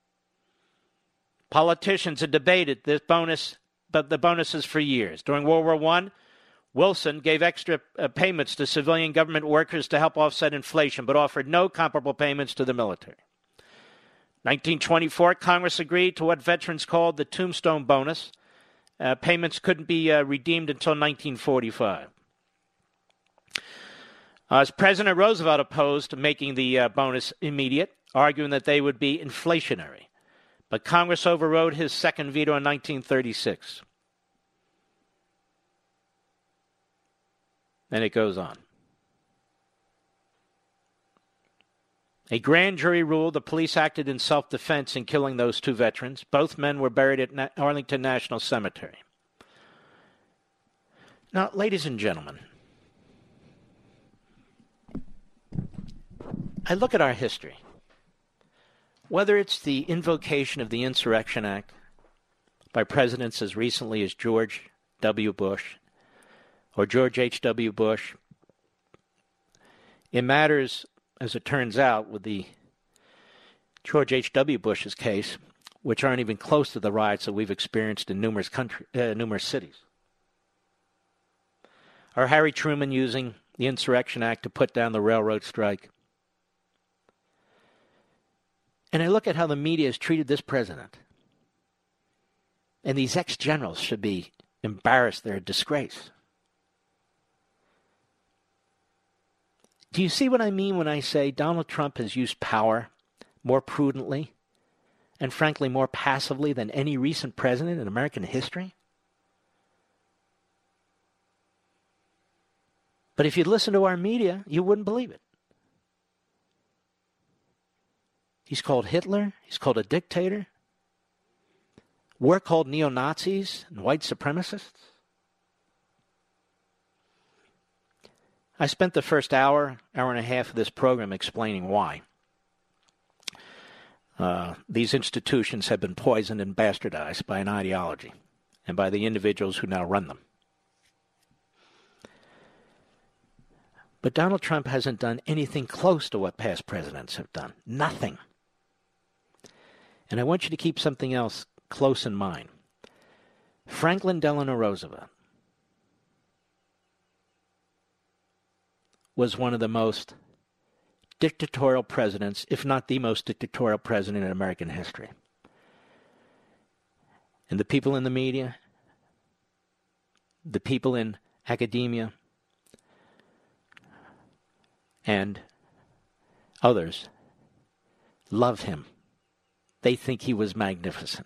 Politicians had debated this bonus, but the bonuses for years. During World War One, Wilson gave extra uh, payments to civilian government workers to help offset inflation, but offered no comparable payments to the military. nineteen twenty-four, Congress agreed to what veterans called the Tombstone Bonus. Uh, payments couldn't be uh, redeemed until nineteen forty-five. Uh, as President Roosevelt opposed making the uh, bonus immediate, arguing that they would be inflationary. But Congress overrode his second veto in nineteen thirty-six. And it goes on. A grand jury ruled the police acted in self-defense in killing those two veterans. Both men were buried at Na- Arlington National Cemetery. Now, ladies and gentlemen, I look at our history. Whether it's the invocation of the Insurrection Act by presidents as recently as George W. Bush or George H W. Bush, it matters, as it turns out, with the George H W. Bush's case, which aren't even close to the riots that we've experienced in numerous country, uh, numerous cities. Or Harry Truman using the Insurrection Act to put down the railroad strike. And I look at how the media has treated this president. And these ex-generals should be embarrassed. They're a disgrace. Do you see what I mean when I say Donald Trump has used power more prudently and, frankly, more passively than any recent president in American history? But if you'd listen to our media, you wouldn't believe it. He's called Hitler. He's called a dictator. We're called neo-Nazis and white supremacists. I spent the first hour, hour and a half of this program explaining why. Uh, these institutions have been poisoned and bastardized by an ideology and by the individuals who now run them. But Donald Trump hasn't done anything close to what past presidents have done. Nothing. And I want you to keep something else close in mind. Franklin Delano Roosevelt was one of the most dictatorial presidents, if not the most dictatorial president in American history. And the people in the media, the people in academia, and others love him. They think he was magnificent.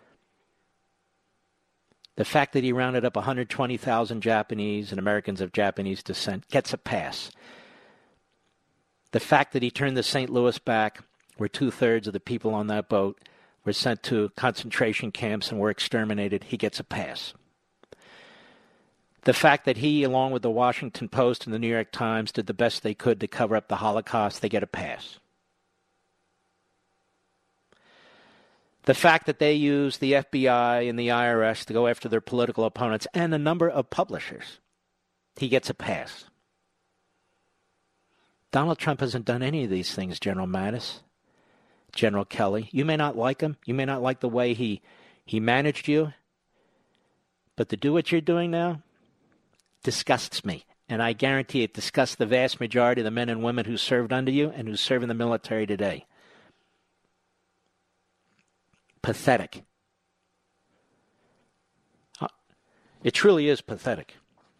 The fact that he rounded up one hundred twenty thousand Japanese and Americans of Japanese descent gets a pass. The fact that he turned the Saint Louis back, where two-thirds of the people on that boat were sent to concentration camps and were exterminated, he gets a pass. The fact that he, along with the Washington Post and the New York Times, did the best they could to cover up the Holocaust, they get a pass. The fact that they used the F B I and the I R S to go after their political opponents and a number of publishers, he gets a pass. Donald Trump hasn't done any of these things, General Mattis, General Kelly. You may not like him. You may not like the way he, he managed you. But to do what you're doing now disgusts me. And I guarantee it disgusts the vast majority of the men and women who served under you and who serve in the military today. Pathetic. It truly is pathetic.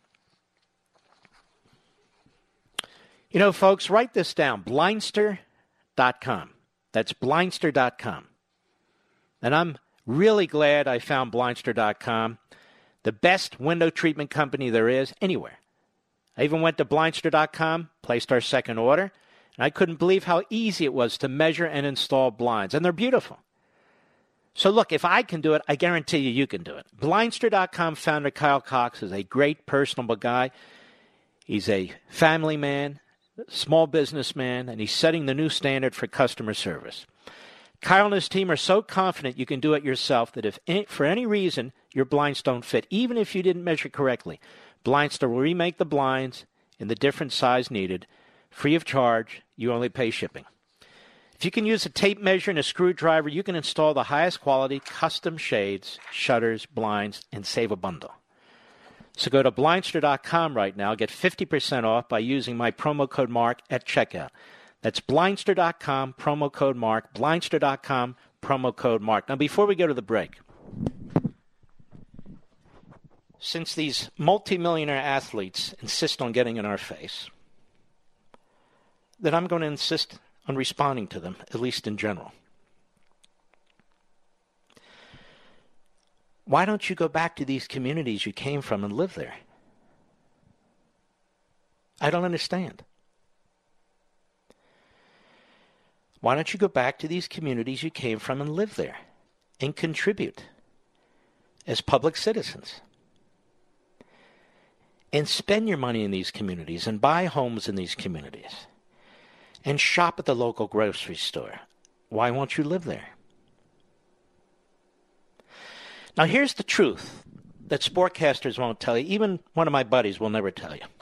You know, folks, write this down, blindster dot com. That's blindster dot com. And I'm really glad I found blindster dot com, the best window treatment company there is anywhere. I even went to blindster dot com, placed our second order, and I couldn't believe how easy it was to measure and install blinds. And they're beautiful. So look, if I can do it, I guarantee you you can do it. blindster dot com founder Kyle Cox is a great, personable guy. He's a family man, small businessman, and he's setting the new standard for customer service. Kyle and his team are so confident you can do it yourself that if any, for any reason your blinds don't fit, even if you didn't measure correctly, Blindster will remake the blinds in the different size needed, free of charge. You only pay shipping. If you can use a tape measure and a screwdriver, you can install the highest quality custom shades, shutters, blinds, and save a bundle. So go to blindster dot com right now. Get fifty percent off by using my promo code MARK at checkout. That's blindster dot com, promo code MARK, blindster dot com, promo code MARK. Now, before we go to the break, since these multimillionaire athletes insist on getting in our face, then I'm going to insist on responding to them, at least in general. Why don't you go back to these communities you came from and live there? I don't understand. Why don't you go back to these communities you came from and live there and contribute as public citizens? And spend your money in these communities and buy homes in these communities and shop at the local grocery store. Why won't you live there? Now, here's the truth that sportcasters won't tell you. Even one of my buddies will never tell you.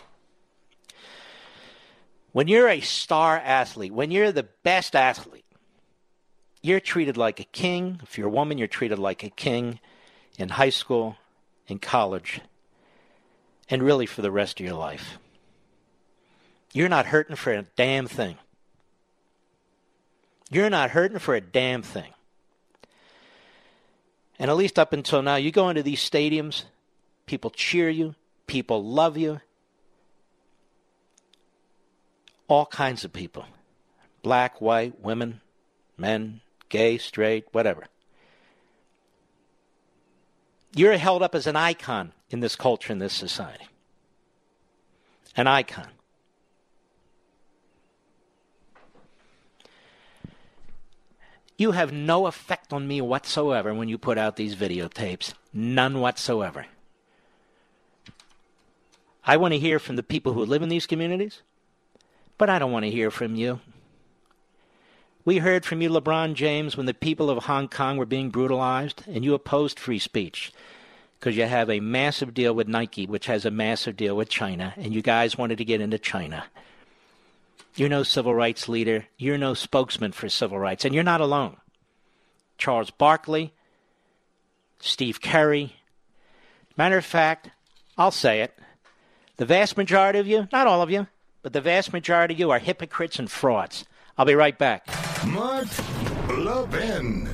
When you're a star athlete, when you're the best athlete, you're treated like a king. If you're a woman, you're treated like a king in high school, in college, and really for the rest of your life. You're not hurting for a damn thing. You're not hurting for a damn thing. And at least up until now, you go into these stadiums, people cheer you, people love you. All kinds of people. Black, white, women, men, gay, straight, whatever. You're held up as an icon in this culture, in this society. An icon. You have no effect on me whatsoever when you put out these videotapes. None whatsoever. I want to hear from the people who live in these communities, but I don't want to hear from you. We heard from you, LeBron James, when the people of Hong Kong were being brutalized, and you opposed free speech because you have a massive deal with Nike, which has a massive deal with China, and you guys wanted to get into China. You're no civil rights leader. You're no spokesman for civil rights, and you're not alone. Charles Barkley, Steve Kerr. Matter of fact, I'll say it. The vast majority of you, not all of you, but the vast majority of you are hypocrites and frauds. I'll be right back. Mark Levin.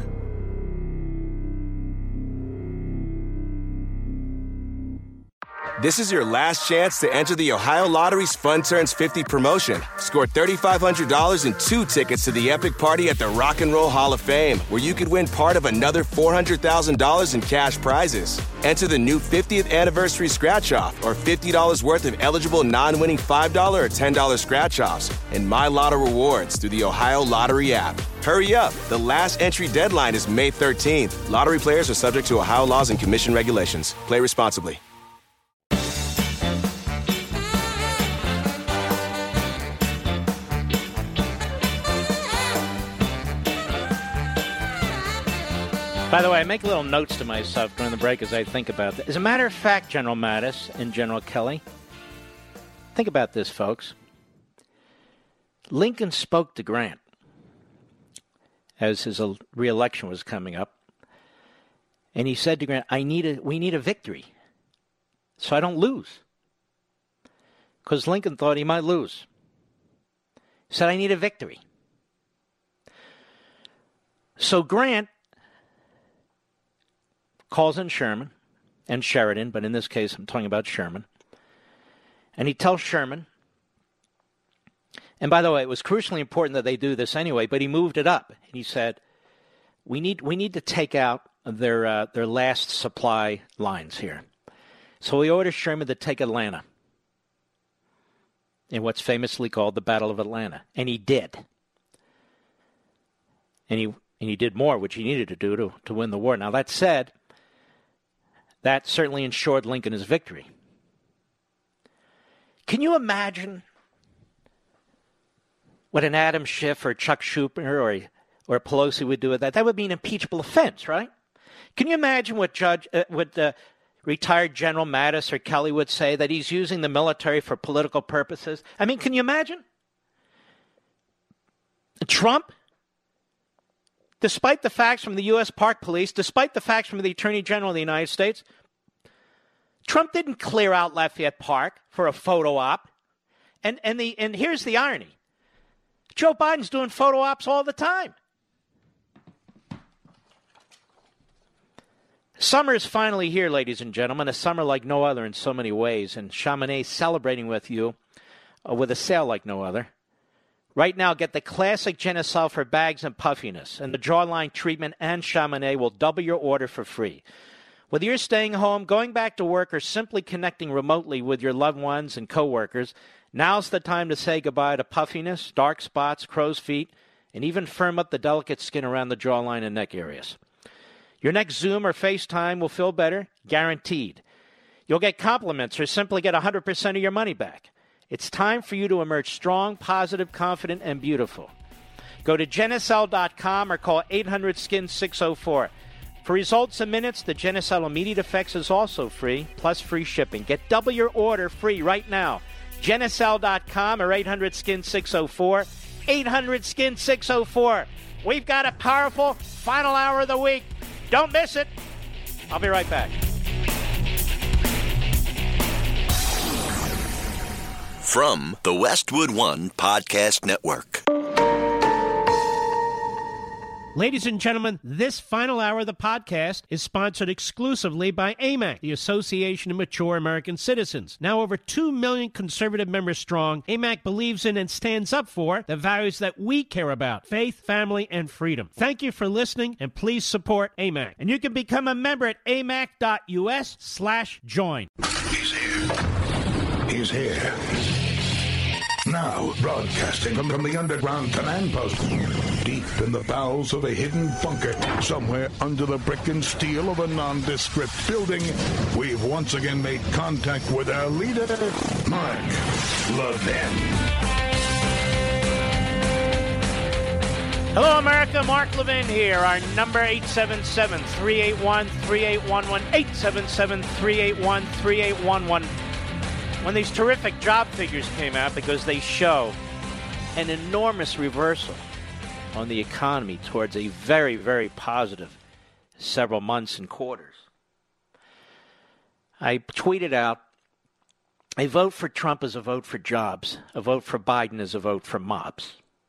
This is your last chance to enter the Ohio Lottery's Fun Turns fifty promotion. Score three thousand five hundred dollars and two tickets to the epic party at the Rock and Roll Hall of Fame, where you could win part of another four hundred thousand dollars in cash prizes. Enter the new fiftieth anniversary scratch-off or fifty dollars worth of eligible non-winning five dollars or ten dollars scratch-offs and My Lotto rewards through the Ohio Lottery app. Hurry up. The last entry deadline is May thirteenth. Lottery players are subject to Ohio laws and commission regulations. Play responsibly. By the way, I make little notes to myself during the break as I think about this. As a matter of fact, General Mattis and General Kelly, think about this, folks. Lincoln spoke to Grant as his re-election was coming up, and he said to Grant, "I need a, we need a victory, so I don't lose." Because Lincoln thought he might lose. He said, "I need a victory." So Grant calls in Sherman and Sheridan, but in this case I'm talking about Sherman. And he tells Sherman, and by the way, it was crucially important that they do this anyway, but he moved it up. And he said, we need we need to take out their uh, their last supply lines here. So he orders Sherman to take Atlanta in what's famously called the Battle of Atlanta. And he did. And he and he did more, which he needed to do to, to win the war. Now, that said, that certainly ensured Lincoln his victory. Can you imagine what an Adam Schiff or Chuck Schumer or, or Pelosi would do with that? That would be an impeachable offense, right? Can you imagine what Judge, uh, what uh, retired General Mattis or Kelly would say, that he's using the military for political purposes? I mean, can you imagine? Trump, despite the facts from the U S Park Police, despite the facts from the Attorney General of the United States, Trump didn't clear out Lafayette Park for a photo op. And and the and here's the irony. Joe Biden's doing photo ops all the time. Summer is finally here, ladies and gentlemen, a summer like no other in so many ways, and Chamonix celebrating with you uh, with a sale like no other. Right now, get the classic Genesil for bags and puffiness, and the jawline treatment and Chamonix will double your order for free. Whether you're staying home, going back to work, or simply connecting remotely with your loved ones and coworkers, now's the time to say goodbye to puffiness, dark spots, crow's feet, and even firm up the delicate skin around the jawline and neck areas. Your next Zoom or FaceTime will feel better, guaranteed. You'll get compliments or simply get one hundred percent of your money back. It's time for you to emerge strong, positive, confident, and beautiful. Go to Genicel dot com or call eight hundred skin six oh four. For results in minutes, the Genicel Immediate Effects is also free, plus free shipping. Get double your order free right now. Genicel dot com or eight hundred skin six oh four. eight hundred skin six oh four. We've got a powerful final hour of the week. Don't miss it. I'll be right back. From the Westwood One Podcast Network. Ladies and gentlemen, this final hour of the podcast is sponsored exclusively by A M A C, the Association of Mature American Citizens. Now over two million conservative members strong, A M A C believes in and stands up for the values that we care about: faith, family, and freedom. Thank you for listening, and please support A M A C. And you can become a member at amac.us slash join. He's here. He's here. Now, broadcasting from, from the underground command post, deep in the bowels of a hidden bunker, somewhere under the brick and steel of a nondescript building, we've once again made contact with our leader, Mark Levin. Hello, America. Mark Levin here. Our number, eight seven seven, three eight one, three eight one one, eight seven seven, three eight one, three eight one one. When these terrific job figures came out, because they show an enormous reversal on the economy towards a very, very positive several months and quarters, I tweeted out, a vote for Trump is a vote for jobs. A vote for Biden is a vote for mobs.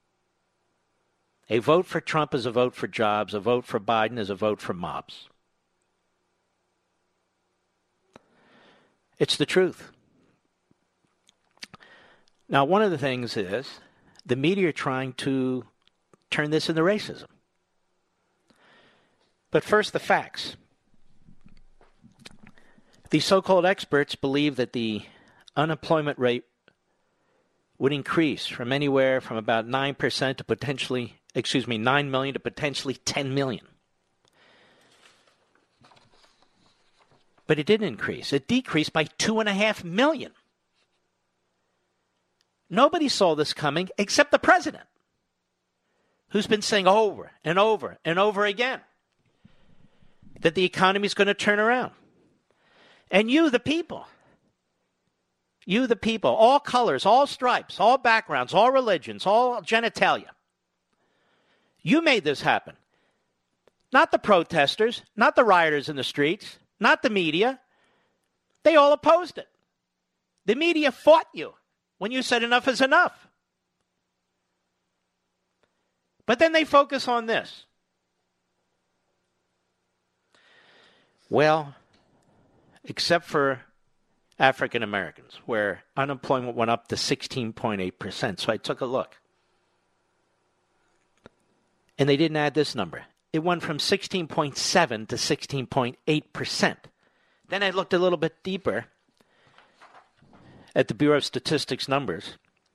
A vote for Trump is a vote for jobs. A vote for Biden is a vote for mobs. It's the truth. Now, one of the things is the media are trying to turn this into racism. But first, the facts. The so-called experts believe that the unemployment rate would increase from anywhere from about nine percent to potentially, excuse me, nine million to potentially ten million. But it didn't increase. It decreased by two point five million. Nobody saw this coming except the president, who's been saying over and over and over again that the economy is going to turn around. And you, the people, you, the people, all colors, all stripes, all backgrounds, all religions, all genitalia, you made this happen. Not the protesters, not the rioters in the streets, not the media. They all opposed it. The media fought you when you said enough is enough. But then they focus on this. Well, except for African Americans, where unemployment went up to sixteen point eight percent. So I took a look. And they didn't add this number. It went from sixteen point seven to sixteen point eight percent. Then I looked a little bit deeper at the Bureau of Statistics numbers.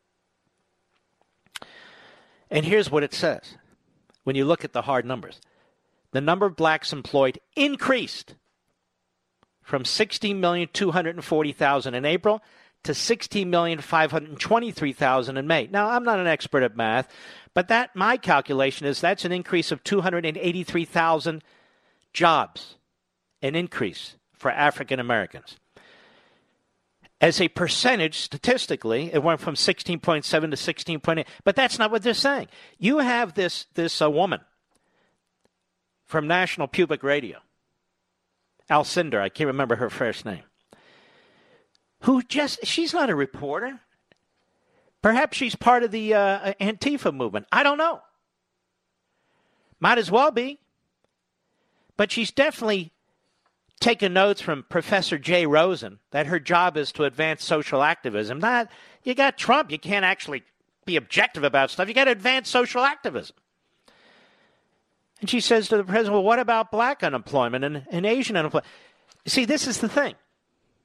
And here's what it says. When you look at the hard numbers, the number of blacks employed increased from sixteen million two hundred forty thousand in April to sixteen million five hundred twenty-three thousand in May. Now, I'm not an expert at math, but that my calculation is that's an increase of two hundred eighty-three thousand jobs, an increase for African Americans. As a percentage, statistically, it went from sixteen point seven to sixteen point eight. But that's not what they're saying. You have this, this uh, woman from National Public Radio, Alcindor, I can't remember her first name, who just, she's not a reporter. Perhaps she's part of the uh, Antifa movement. I don't know. Might as well be. But she's definitely taken notes from Professor Jay Rosen that her job is to advance social activism. Not, you got Trump. You can't actually be objective about stuff. You got to advance social activism. And she says to the president, well, what about black unemployment and, and Asian unemployment? See, this is the thing.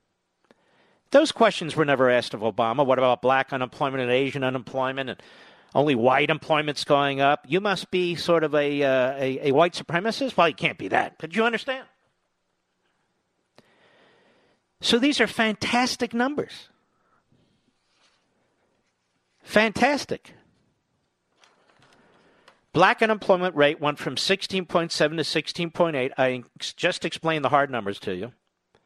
Those questions were never asked of Obama. What about black unemployment and Asian unemployment and only white employment's going up. You must be sort of a, uh, a, a white supremacist? Well, you can't be that. But you understand? So these are fantastic numbers. Fantastic. Black unemployment rate went from sixteen point seven to sixteen point eight. I just explained the hard numbers to you.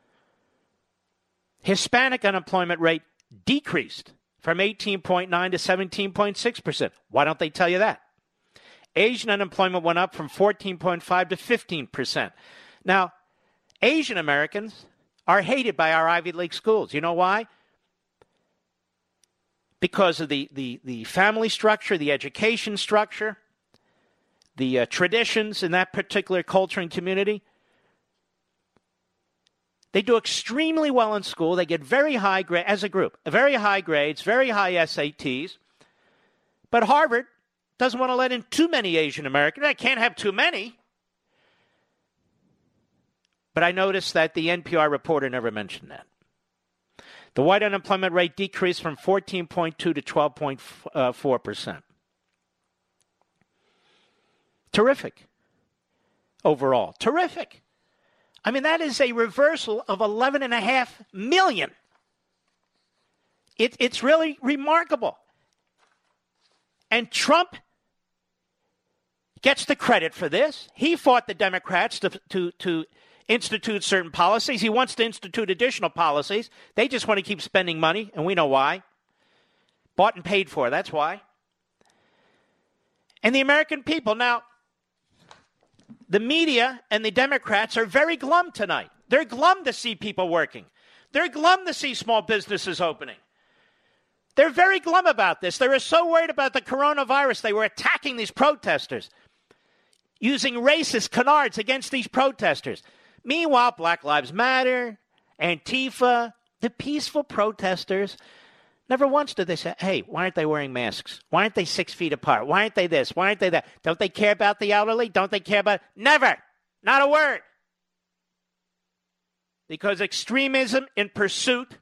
Hispanic unemployment rate decreased from eighteen point nine to seventeen point six percent. Why don't they tell you that? Asian unemployment went up from fourteen point five to fifteen percent. Now, Asian Americans are hated by our Ivy League schools. You know why? Because of the, the, the family structure, the education structure, the uh, traditions in that particular culture and community. They do extremely well in school. They get very high grades, as a group, very high grades, very high S A Ts. But Harvard doesn't want to let in too many Asian Americans. I can't have too many. But I noticed that the N P R reporter never mentioned that. The white unemployment rate decreased from fourteen point two to twelve point four percent. Terrific. Overall. Terrific. I mean, that is a reversal of eleven and a half million. It, it's really remarkable. And Trump gets the credit for this. He fought the Democrats to, to, to institute certain policies. He wants to institute additional policies. They just want to keep spending money, and we know why. Bought and paid for, that's why. And the American people, now, the media and the Democrats are very glum tonight. They're glum to see people working. They're glum to see small businesses opening. They're very glum about this. They were so worried about the coronavirus, they were attacking these protesters, using racist canards against these protesters. Meanwhile, Black Lives Matter, Antifa, the peaceful protesters, never once did they say, hey, why aren't they wearing masks? Why aren't they six feet apart? Why aren't they this? Why aren't they that? Don't they care about the elderly? Don't they care about... Never. Not a word. Because extremism in pursuit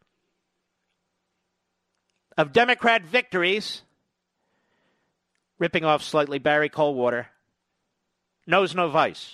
of Democrat victories, ripping off slightly Barry Coldwater, knows no vice.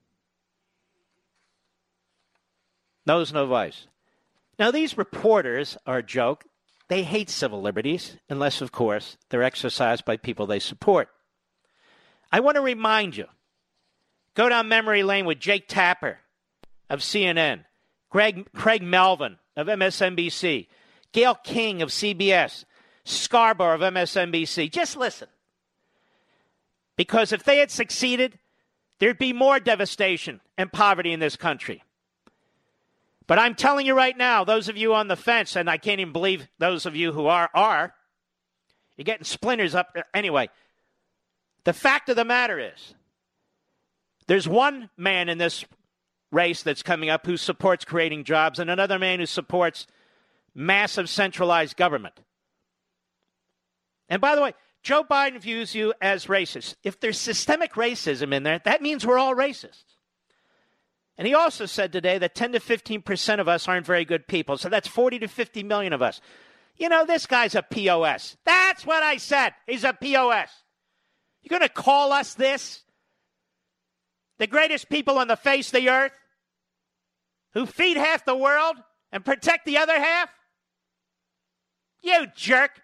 Knows no vice. Now, these reporters are a joke. They hate civil liberties, unless, of course, they're exercised by people they support. I want to remind you, go down memory lane with Jake Tapper of C N N, Greg, Craig Melvin of M S N B C, Gayle King of C B S, Scarborough of M S N B C. Just listen. Because if they had succeeded, there'd be more devastation and poverty in this country. But I'm telling you right now, those of you on the fence, and I can't even believe those of you who are, are, you're getting splinters up there. Anyway, the fact of the matter is, there's one man in this race that's coming up who supports creating jobs, and another man who supports massive centralized government. And by the way, Joe Biden views you as racist. If there's systemic racism in there, that means we're all racists. And he also said today that ten to fifteen percent of us aren't very good people. So that's forty to fifty million of us. You know, this guy's a P O S. That's what I said. He's a P O S. You're going to call us this? The greatest people on the face of the earth? Who feed half the world and protect the other half? You jerk.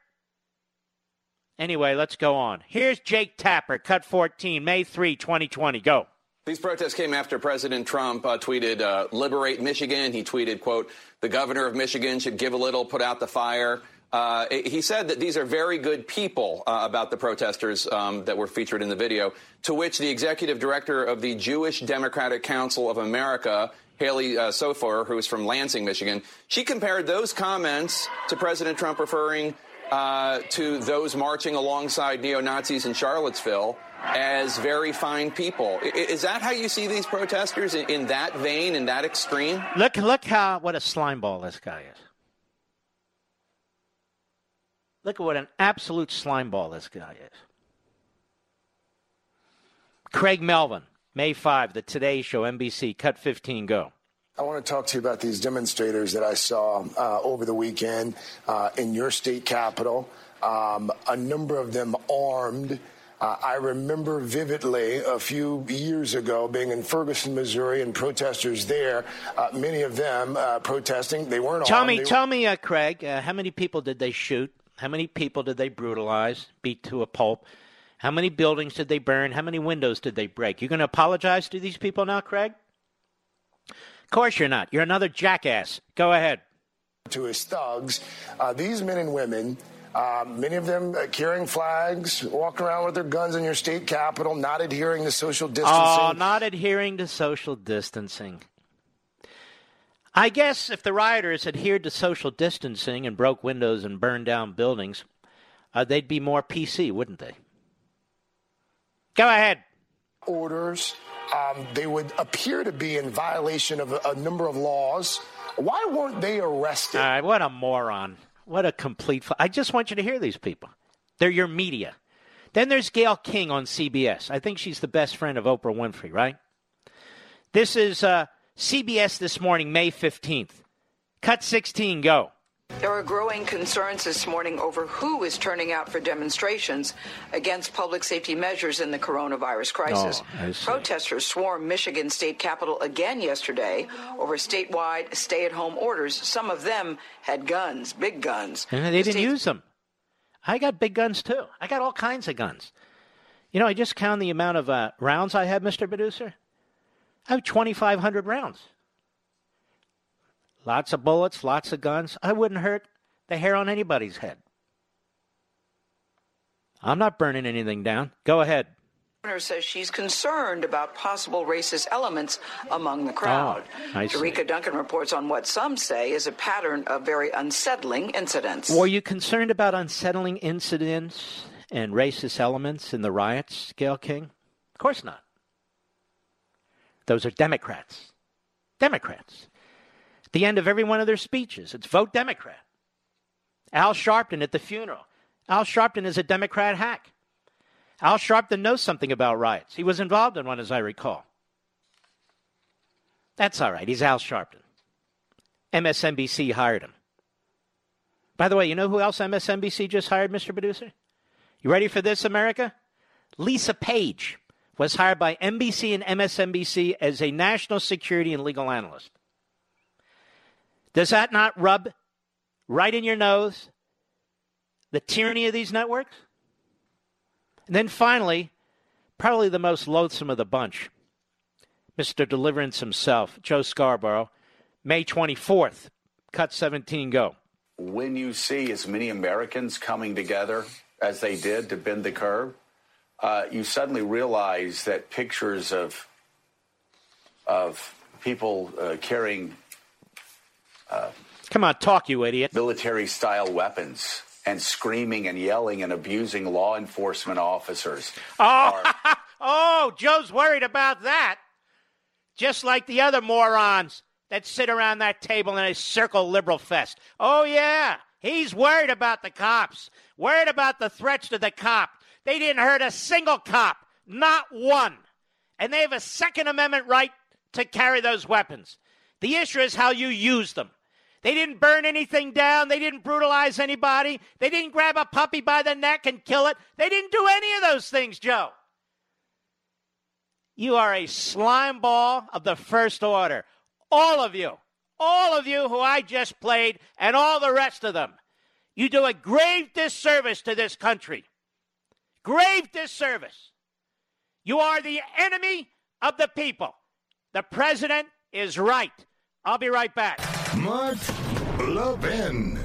Anyway, let's go on. Here's Jake Tapper, cut fourteen, May third, twenty twenty. Go. These protests came after President Trump uh, tweeted, uh, liberate Michigan. He tweeted, quote, the governor of Michigan should give a little, put out the fire. Uh, he said that these are very good people uh, about the protesters um, that were featured in the video, to which the executive director of the Jewish Democratic Council of America, Haley uh, Sofer, who is from Lansing, Michigan, she compared those comments to President Trump referring uh, to those marching alongside neo-Nazis in Charlottesville as very fine people. Is that how you see these protesters, in, in that vein, in that extreme? Look, look how what a slimeball this guy is. Look at what an absolute slimeball this guy is. Craig Melvin, May fifth, The Today Show, N B C, cut fifteen, go. I want to talk to you about these demonstrators that I saw uh, over the weekend uh, in your state capital. um, a number of them armed. Uh, I remember vividly a few years ago being in Ferguson, Missouri, and protesters there, uh, many of them uh, protesting. They weren't tell armed. Me, they tell me, uh, Craig, uh, how many people did they shoot? How many people did they brutalize, beat to a pulp? How many buildings did they burn? How many windows did they break? You going to apologize to these people now, Craig? Of course you're not. You're another jackass. Go ahead. To his thugs, uh, these men and women, uh, many of them uh, carrying flags, walking around with their guns in your state capitol, not adhering to social distancing. Oh, not adhering to social distancing. I guess if the rioters adhered to social distancing and broke windows and burned down buildings, uh, they'd be more P C, wouldn't they? Go ahead. Orders. Um, they would appear to be in violation of a, a number of laws. Why weren't they arrested? All right, what a moron. What a complete... F- I just want you to hear these people. They're your media. Then there's Gayle King on C B S. I think she's the best friend of Oprah Winfrey, right? This is uh, C B S This Morning, May fifteenth. Cut sixteen, go. There are growing concerns this morning over who is turning out for demonstrations against public safety measures in the coronavirus crisis. Oh, Protesters swarmed Michigan State Capitol again yesterday over statewide stay-at-home orders. Some of them had guns, big guns. And they didn't State- use them. I got big guns, too. I got all kinds of guns. You know, I just counted the amount of uh, rounds I have, Mister Producer. I have twenty-five hundred rounds. Lots of bullets, lots of guns. I wouldn't hurt the hair on anybody's head. I'm not burning anything down. Go ahead. The governor says she's concerned about possible racist elements among the crowd. Oh, I see. Jericka Duncan reports on what some say is a pattern of very unsettling incidents. Were you concerned about unsettling incidents and racist elements in the riots, Gayle King? Of course not. Those are Democrats. Democrats. At the end of every one of their speeches, it's vote Democrat. Al Sharpton at the funeral. Al Sharpton is a Democrat hack. Al Sharpton knows something about riots. He was involved in one, as I recall. That's all right. He's Al Sharpton. M S N B C hired him. By the way, you know who else M S N B C just hired, Mister Producer? You ready for this, America? Lisa Page was hired by N B C and M S N B C as a national security and legal analyst. Does that not rub right in your nose the tyranny of these networks? And then finally, probably the most loathsome of the bunch, Mister Deliverance himself, Joe Scarborough, May twenty-fourth, cut seventeen, go. When you see as many Americans coming together as they did to bend the curve, uh, you suddenly realize that pictures of, of people uh, carrying Uh, Come on, talk, you idiot. Military-style weapons and screaming and yelling and abusing law enforcement officers. Oh, are... oh, Joe's worried about that. Just like the other morons that sit around that table in a circle liberal fest. Oh, yeah, he's worried about the cops, worried about the threats to the cop. They didn't hurt a single cop, not one. And they have a Second Amendment right to carry those weapons. The issue is how you use them. They didn't burn anything down. They didn't brutalize anybody. They didn't grab a puppy by the neck and kill it. They didn't do any of those things, Joe. You are a slime ball of the first order. All of you. All of you who I just played and all the rest of them. You do a grave disservice to this country. Grave disservice. You are the enemy of the people. The president is right. I'll be right back. Mark Levin.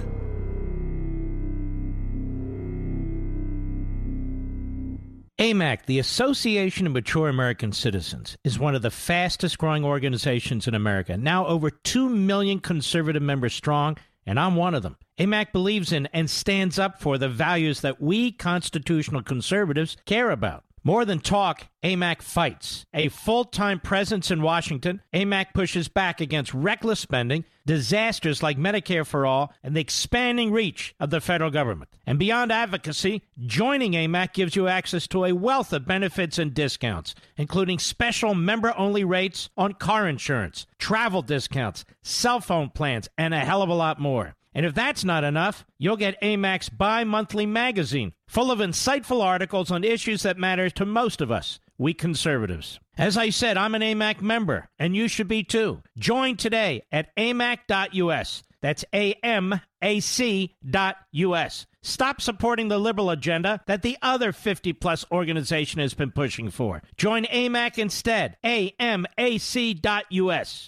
A M A C, the Association of Mature American Citizens, is one of the fastest growing organizations in America. Now over two million conservative members strong, and I'm one of them. A M A C believes in and stands up for the values that we constitutional conservatives care about. More than talk, A M A C fights. A full-time presence in Washington, A M A C pushes back against reckless spending, disasters like Medicare for All, and the expanding reach of the federal government. And beyond advocacy, joining A M A C gives you access to a wealth of benefits and discounts, including special member-only rates on car insurance, travel discounts, cell phone plans, and a hell of a lot more. And if that's not enough, you'll get A M A C's bi-monthly magazine, full of insightful articles on issues that matter to most of us, we conservatives. As I said, I'm an A M A C member, and you should be too. Join today at A M A C dot U S. That's A M A C dot U S. Stop supporting the liberal agenda that the other fifty-plus organization has been pushing for. Join A M A C instead. A M A C dot U S.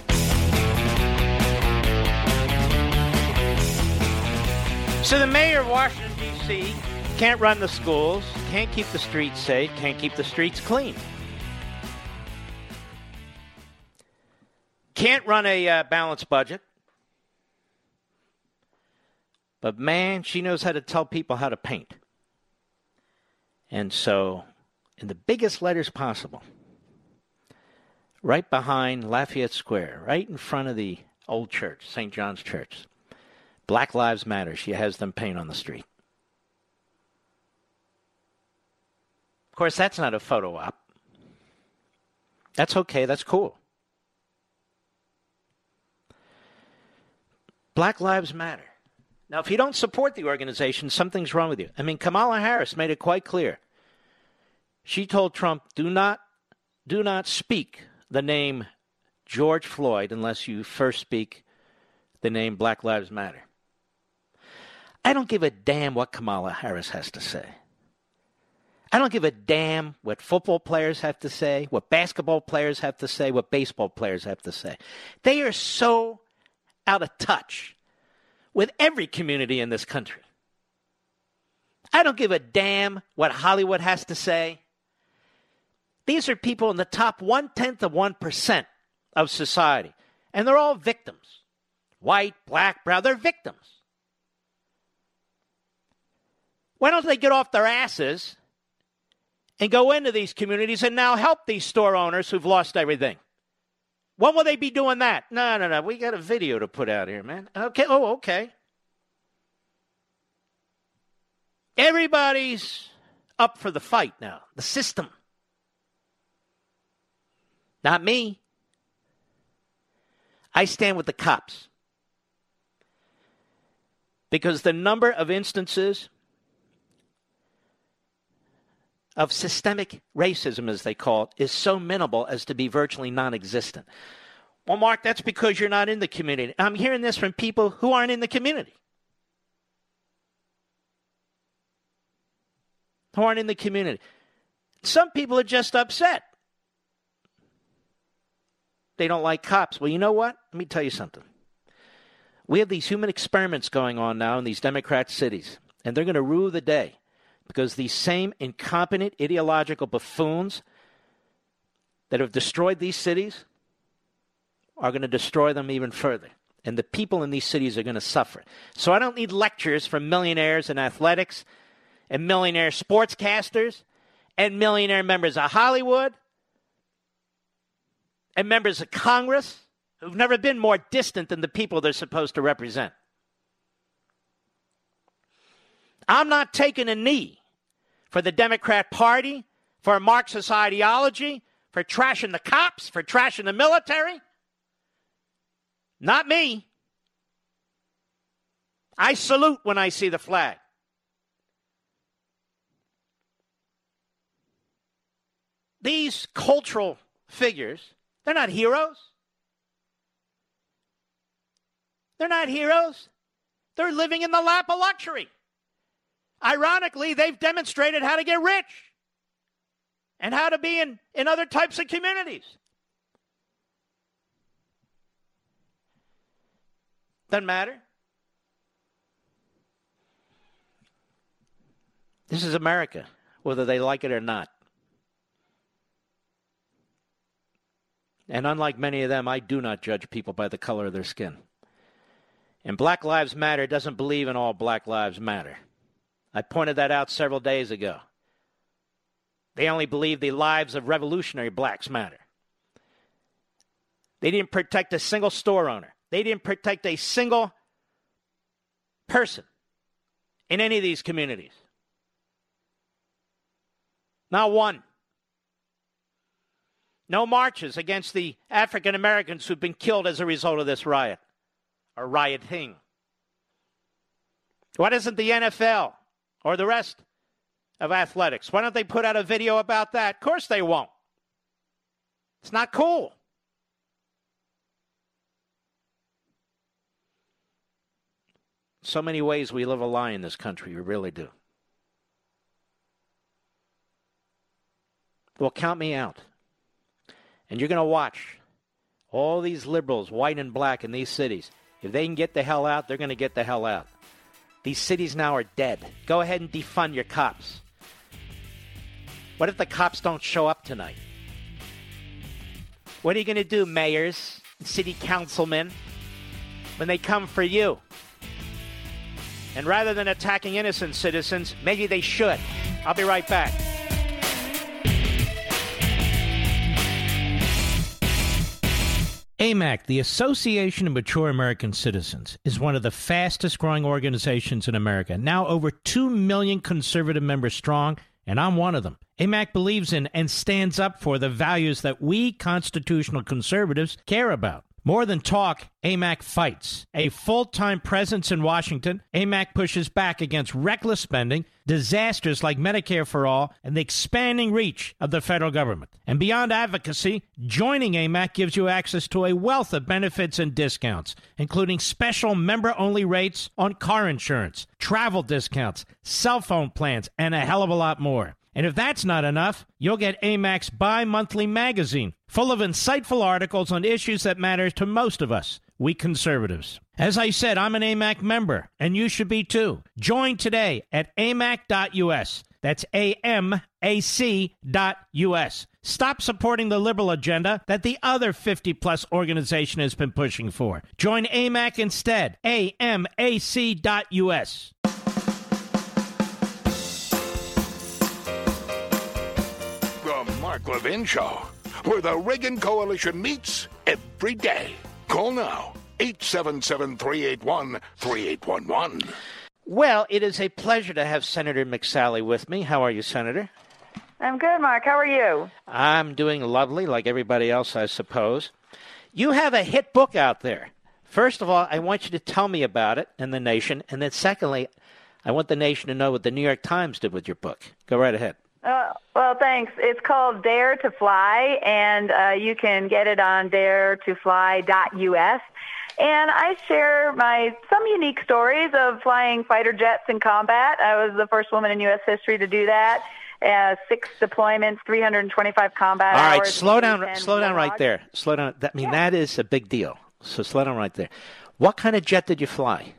So the mayor of Washington, D C can't run the schools, can't keep the streets safe, can't keep the streets clean. Can't run a uh, balanced budget. But man, she knows how to tell people how to paint. And so, in the biggest letters possible, right behind Lafayette Square, right in front of the old church, Saint John's Church, Black Lives Matter. She has them paint on the street. Of course, that's not a photo op. That's okay. That's cool. Black Lives Matter. Now, if you don't support the organization, something's wrong with you. I mean, Kamala Harris made it quite clear. She told Trump, do not, do not speak the name George Floyd unless you first speak the name Black Lives Matter. I don't give a damn what Kamala Harris has to say. I don't give a damn what football players have to say, what basketball players have to say, what baseball players have to say. They are so out of touch with every community in this country. I don't give a damn what Hollywood has to say. These are people in the top one-tenth of one percent of society, and they're all victims. White, black, brown, they're victims. Why don't they get off their asses and go into these communities and now help these store owners who've lost everything? When will they be doing that? No, no, no. We got a video to put out here, man. Okay. Oh, okay. Everybody's up for the fight now. The system. Not me. I stand with the cops. Because the number of instances of systemic racism, as they call it, is so minimal as to be virtually non-existent. Well, Mark, that's because you're not in the community. I'm hearing this from people who aren't in the community. Who aren't in the community. Some people are just upset. They don't like cops. Well, you know what? Let me tell you something. We have these human experiments going on now in these Democrat cities, and they're going to rue the day. Because these same incompetent ideological buffoons that have destroyed these cities are going to destroy them even further. And the people in these cities are going to suffer. So I don't need lectures from millionaires in athletics and millionaire sportscasters and millionaire members of Hollywood and members of Congress who've never been more distant than the people they're supposed to represent. I'm not taking a knee for the Democrat Party, for a Marxist ideology, for trashing the cops, for trashing the military. Not me. I salute when I see the flag. These cultural figures, they're not heroes. They're not heroes. They're living in the lap of luxury. Ironically, they've demonstrated how to get rich and how to be in, in other types of communities. Doesn't matter. This is America, whether they like it or not. And unlike many of them, I do not judge people by the color of their skin. And Black Lives Matter doesn't believe in all Black Lives Matter. I pointed that out several days ago. They only believe the lives of revolutionary blacks matter. They didn't protect a single store owner. They didn't protect a single person in any of these communities. Not one. No marches against the African Americans who've been killed as a result of this riot or rioting. Why doesn't the N F L or the rest of athletics, why don't they put out a video about that? Of course they won't. It's not cool. So many ways we live a lie in this country. We really do. Well, count me out. And you're going to watch all these liberals, white and black, in these cities. If they can get the hell out, they're going to get the hell out. These cities now are dead. Go ahead and defund your cops. What if the cops don't show up tonight? What are you going to do, mayors, city councilmen, when they come for you? And rather than attacking innocent citizens, maybe they should. I'll be right back. A M A C, the Association of Mature American Citizens, is one of the fastest growing organizations in America. Now over two million conservative members strong, and I'm one of them. A M A C believes in and stands up for the values that we constitutional conservatives care about. More than talk, A M A C fights. A full-time presence in Washington, A M A C pushes back against reckless spending, disasters like Medicare for All, and the expanding reach of the federal government. And beyond advocacy, joining A M A C gives you access to a wealth of benefits and discounts, including special member-only rates on car insurance, travel discounts, cell phone plans, and a hell of a lot more. And if that's not enough, you'll get A M A C's bi-monthly magazine, full of insightful articles on issues that matter to most of us, we conservatives. As I said, I'm an A M A C member, and you should be too. Join today at A M A C dot U S. That's A M A C dot U S. Stop supporting the liberal agenda that the other fifty-plus organization has been pushing for. Join A M A C instead. A M A C dot U S. Mark Levin Show, where the Reagan Coalition meets every day. Call now, eight seven seven, three eight one, three eight one one. Well, it is a pleasure to have Senator McSally with me. How are you, Senator? I'm good, Mark. How are you? I'm doing lovely, like everybody else, I suppose. You have a hit book out there. First of all, I want you to tell me about it and the nation. And then secondly, I want the nation to know what the New York Times did with your book. Go right ahead. Uh, well, thanks. It's called Dare to Fly, and uh, you can get it on dare to fly dot U S. And I share my some unique stories of flying fighter jets in combat. I was the first woman in U S history to do that. Uh, six deployments, three hundred twenty-five combat hours. All right, slow down, slow down right there. Slow down. I mean, yeah. That is a big deal. So slow down right there. What kind of jet did you fly?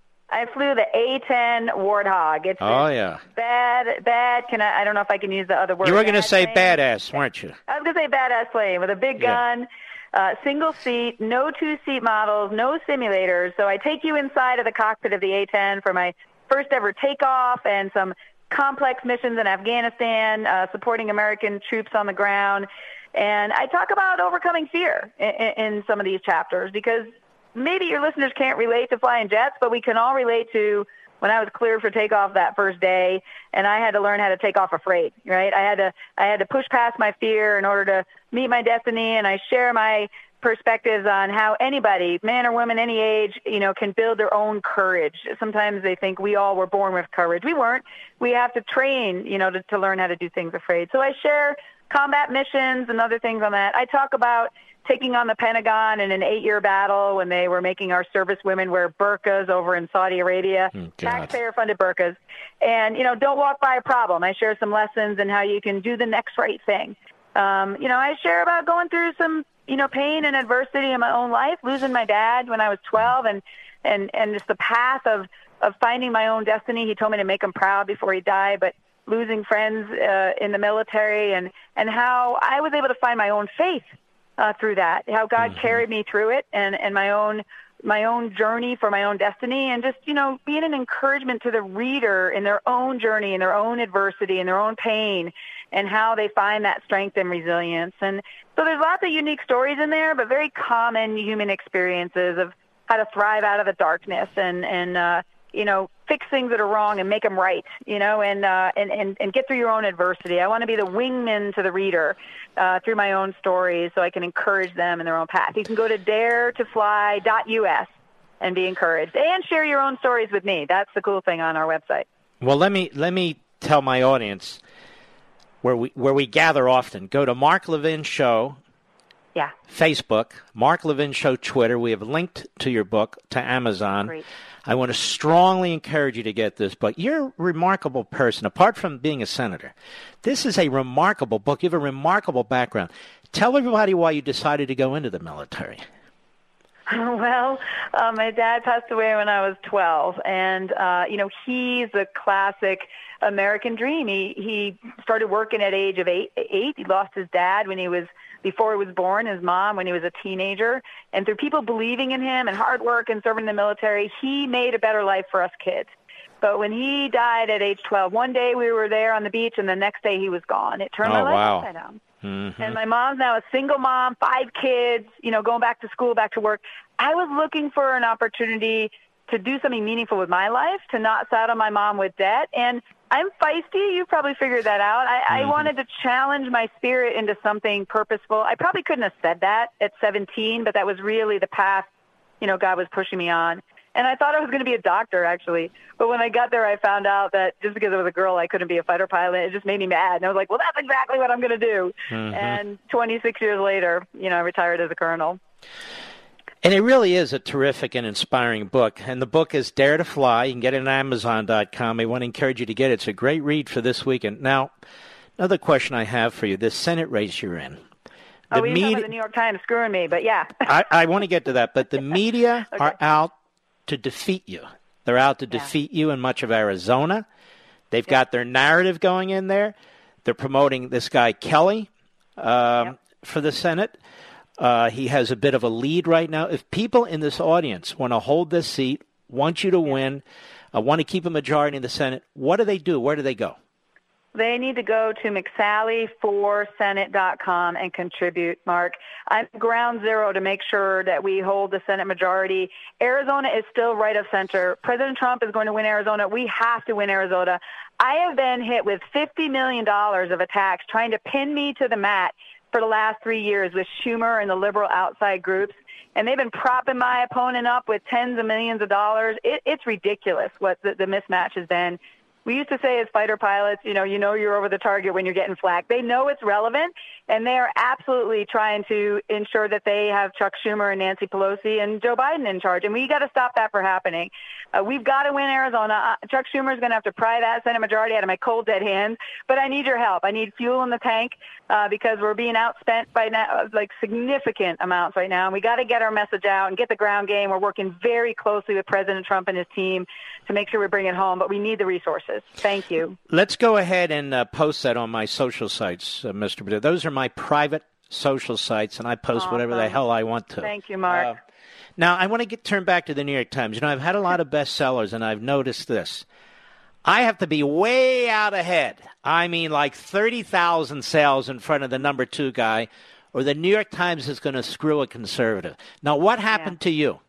I flew the A ten Warthog. It's oh, yeah. Bad, bad. Can I, I don't know if I can use the other word. You were going to say plane. Badass, weren't you? I was going to say badass plane with a big gun, yeah. uh, single seat, no two-seat models, no simulators. So I take you inside of the cockpit of the A ten for my first ever takeoff and some complex missions in Afghanistan, uh, supporting American troops on the ground. And I talk about overcoming fear in, in some of these chapters because maybe your listeners can't relate to flying jets, but we can all relate to when I was cleared for takeoff that first day, and I had to learn how to take off afraid, right? I had to I had to push past my fear in order to meet my destiny, and I share my perspectives on how anybody, man or woman, any age, you know, can build their own courage. Sometimes they think we all were born with courage. We weren't. We have to train, you know, to, to learn how to do things afraid. So I share combat missions and other things on that. I talk about taking on the Pentagon in an eight-year battle when they were making our service women wear burqas over in Saudi Arabia, oh, taxpayer-funded burqas. And, you know, don't walk by a problem. I share some lessons in how you can do the next right thing. Um, you know, I share about going through some, you know, pain and adversity in my own life, losing my dad when I was twelve, and, and, and just the path of, of finding my own destiny. He told me to make him proud before he died, but losing friends uh, in the military, and, and how I was able to find my own faith Uh, through that, how God mm-hmm. carried me through it, and, and my own my own journey for my own destiny, and just, you know, being an encouragement to the reader in their own journey, in their own adversity, in their own pain, and how they find that strength and resilience. And so there's lots of unique stories in there, but very common human experiences of how to thrive out of the darkness and, and uh, you know, fix things that are wrong and make them right, you know, and, uh, and, and, and get through your own adversity. I want to be the wingman to the reader uh, through my own stories so I can encourage them in their own path. You can go to dare to fly dot U S, and be encouraged. And share your own stories with me. That's the cool thing on our website. Well, let me let me tell my audience where we where we gather often. Go to Mark Levin Show. Yeah. Facebook, Mark Levin Show Twitter. We have linked to your book to Amazon. Great. I want to strongly encourage you to get this book. You're a remarkable person, apart from being a senator. This is a remarkable book. You have a remarkable background. Tell everybody why you decided to go into the military. Well, uh, my dad passed away when I was twelve, and, uh, you know, he's a classic American dream. He, he started working at age of eight, eight. He lost his dad when he was before he was born, his mom when he was a teenager. And through people believing in him and hard work and serving in the military, he made a better life for us kids. But when he died at age twelve, one day we were there on the beach, and the next day he was gone. It turned oh, my life wow. upside down. Mm-hmm. And my mom's now a single mom, five kids, you know, going back to school, back to work. I was looking for an opportunity to do something meaningful with my life, to not saddle my mom with debt. And I'm feisty. You've probably figured that out. I, mm-hmm. I wanted to challenge my spirit into something purposeful. I probably couldn't have said that at seventeen, but that was really the path, you know, God was pushing me on. And I thought I was going to be a doctor, actually. But when I got there, I found out that just because I was a girl, I couldn't be a fighter pilot. It just made me mad. And I was like, well, that's exactly what I'm going to do. Mm-hmm. And twenty-six years later, you know, I retired as a colonel. And it really is a terrific and inspiring book. And the book is Dare to Fly. You can get it on Amazon dot com. I want to encourage you to get it. It's a great read for this weekend. Now, another question I have for you, this Senate race you're in. The oh, we media, the New York Times screwing me, but yeah. I, I want to get to that. But the media okay. are out to defeat you. They're out to yeah. defeat you in much of Arizona. They've yep. got their narrative going in there. They're promoting this guy Kelly um, yep. for the Senate. Uh, he has a bit of a lead right now. If people in this audience want to hold this seat, want you to yep. win, uh, want to keep a majority in the Senate, what do they do? Where do they go? They need to go to McSally for Senate dot com and contribute, Mark. I'm ground zero to make sure that we hold the Senate majority. Arizona is still right of center. President Trump is going to win Arizona. We have to win Arizona. I have been hit with fifty million dollars of attacks trying to pin me to the mat for the last three years with Schumer and the liberal outside groups. And they've been propping my opponent up with tens of millions of dollars. It, it's ridiculous what the, the mismatch has been. We used to say as fighter pilots, you know, you know you're over the target when you're getting flak. They know it's relevant, and they are absolutely trying to ensure that they have Chuck Schumer and Nancy Pelosi and Joe Biden in charge, and we got to stop that from happening. Uh, we've got to win Arizona. Uh, Chuck Schumer is going to have to pry that Senate majority out of my cold, dead hands, but I need your help. I need fuel in the tank uh, because we're being outspent by now, like significant amounts right now, and we got to get our message out and get the ground game. We're working very closely with President Trump and his team to make sure we bring it home, but we need the resources. Thank you. Let's go ahead and uh, post that on my social sites, uh, Mister Burdett. Those are my private social sites, and I post awesome. whatever the hell I want to. Thank you, Mark. Uh, now, I want to get turn back to the New York Times. You know, I've had a lot of bestsellers, and I've noticed this. I have to be way out ahead. I mean, like thirty thousand sales in front of the number two guy, or the New York Times is going to screw a conservative. Now, what happened yeah. to you?